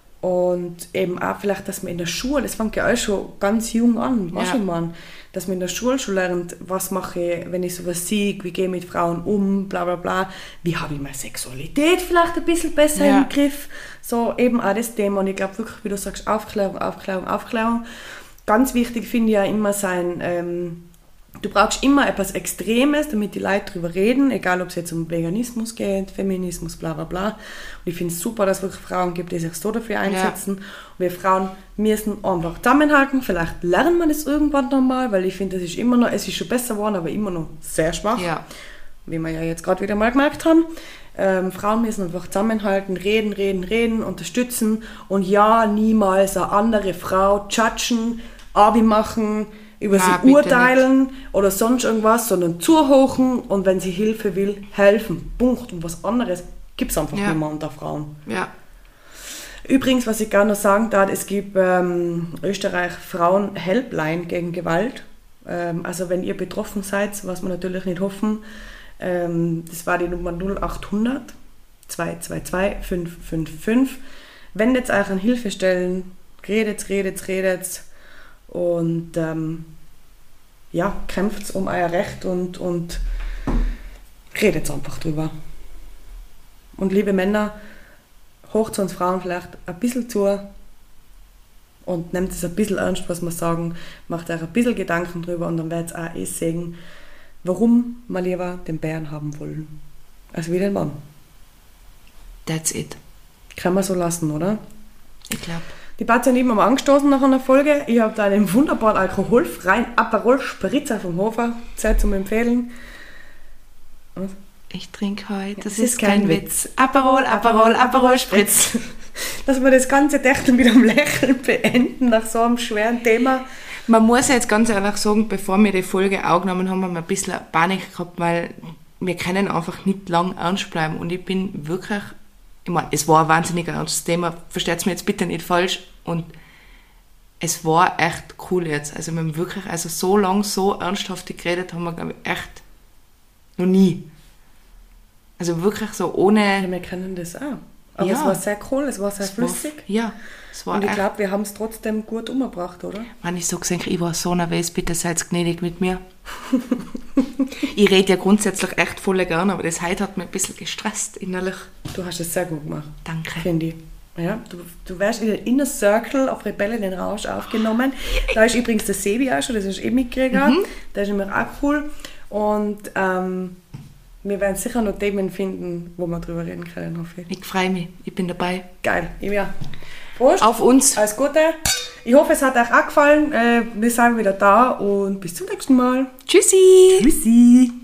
Und eben auch vielleicht, dass man in der Schule, das fängt ja auch schon ganz jung an, weißt Ja. du, Mann, dass man in der Schule schon lernt, was mache ich, wenn ich sowas sehe, wie gehe ich mit Frauen um, bla bla bla, wie habe ich meine Sexualität vielleicht ein bisschen besser Ja. im Griff, so eben auch das Thema. Und ich glaube wirklich, wie du sagst, Aufklärung, Aufklärung, Aufklärung. Ganz wichtig finde ich ja immer sein, ähm, du brauchst immer etwas Extremes, damit die Leute darüber reden, egal ob es jetzt um Veganismus geht, Feminismus, bla bla bla. Und ich finde es super, dass es wirklich Frauen gibt, die sich so dafür einsetzen. Und wir Frauen müssen einfach zusammenhalten. Vielleicht lernen wir das irgendwann nochmal, weil ich finde, das ist immer noch, es ist schon besser geworden, aber immer noch sehr schwach. Ja. Wie wir ja jetzt gerade wieder mal gemerkt haben. Ähm, Frauen müssen einfach zusammenhalten, reden, reden, reden, unterstützen und ja, niemals eine andere Frau judgen, Abi machen, über Na, sie bitte urteilen oder sonst irgendwas, sondern zuhören und wenn sie Hilfe will, helfen. Punkt. Und was anderes gibt es einfach Ja. nicht mehr unter Frauen. Ja. Übrigens, was ich gerne noch sagen darf, es gibt ähm, Österreich Frauen-Helpline gegen Gewalt. Ähm, also wenn ihr betroffen seid, was wir natürlich nicht hoffen, ähm, das war die Nummer null achthundert zwei zwei zwei fünf fünf fünf. Wendet euch an Hilfestellen, redet, redet, redet und ähm, ja, kämpft um euer Recht und, und redet einfach drüber. Und liebe Männer, hocht uns Frauen vielleicht ein bisschen zu und nehmt es ein bisschen ernst, was wir sagen, macht euch ein bisschen Gedanken drüber und dann werdet ihr auch eh sehen, warum wir lieber den Bären haben wollen, als wie den Mann. That's it. Kann man so lassen, oder? Ich glaube. Die Batze und ich haben angestoßen nach einer Folge. Ich habe da einen wunderbaren alkoholfreien Aperol Spritzer vom Hofer, sehr zum Empfehlen. Was? Ich trinke heute, das, Das ist kein Witz. Aperol, Aperol, Aperol Spritz. Dass wir das ganze Dächteln mit einem Lächeln beenden nach so einem schweren Thema. Man muss jetzt ganz ehrlich sagen, bevor wir die Folge aufgenommen haben, haben wir ein bisschen Panik gehabt, weil wir können einfach nicht lang ernst bleiben. Und ich bin wirklich, ich meine, es war ein wahnsinnig ernstes Thema, versteht es mir jetzt bitte nicht falsch. Und es war echt cool jetzt. Also wir haben wirklich, also so lang, so ernsthaft geredet haben wir, glaube ich, echt noch nie. Also wirklich so ohne... Ja, wir kennen das auch. Aber Ja. es war sehr cool, es war sehr es war- flüssig. Ja, es war Und ich echt... glaube, wir haben es trotzdem gut umgebracht, oder? Wenn ich so gesehen habe, ich war so nervös, bitte seid gnädig mit mir. Ich rede ja grundsätzlich echt voll gern, aber das heute hat mich ein bisschen gestresst innerlich. Du hast es sehr gut gemacht, Danke. finde ich. Ja, du, du wärst in den Inner Circle auf Rebelle den Rausch aufgenommen. Da ist übrigens der Sebi auch schon, das ist eh mitgekriegt. Mhm. Der ist immer auch cool. Und ähm, wir werden sicher noch Themen finden, wo wir drüber reden können, hoffe ich. Ich freue mich, ich bin dabei. Geil, ja. Prost, Auf uns. alles Gute. Ich hoffe, es hat euch auch gefallen. Äh, wir sind wieder da und bis zum nächsten Mal. Tschüssi. Tschüssi.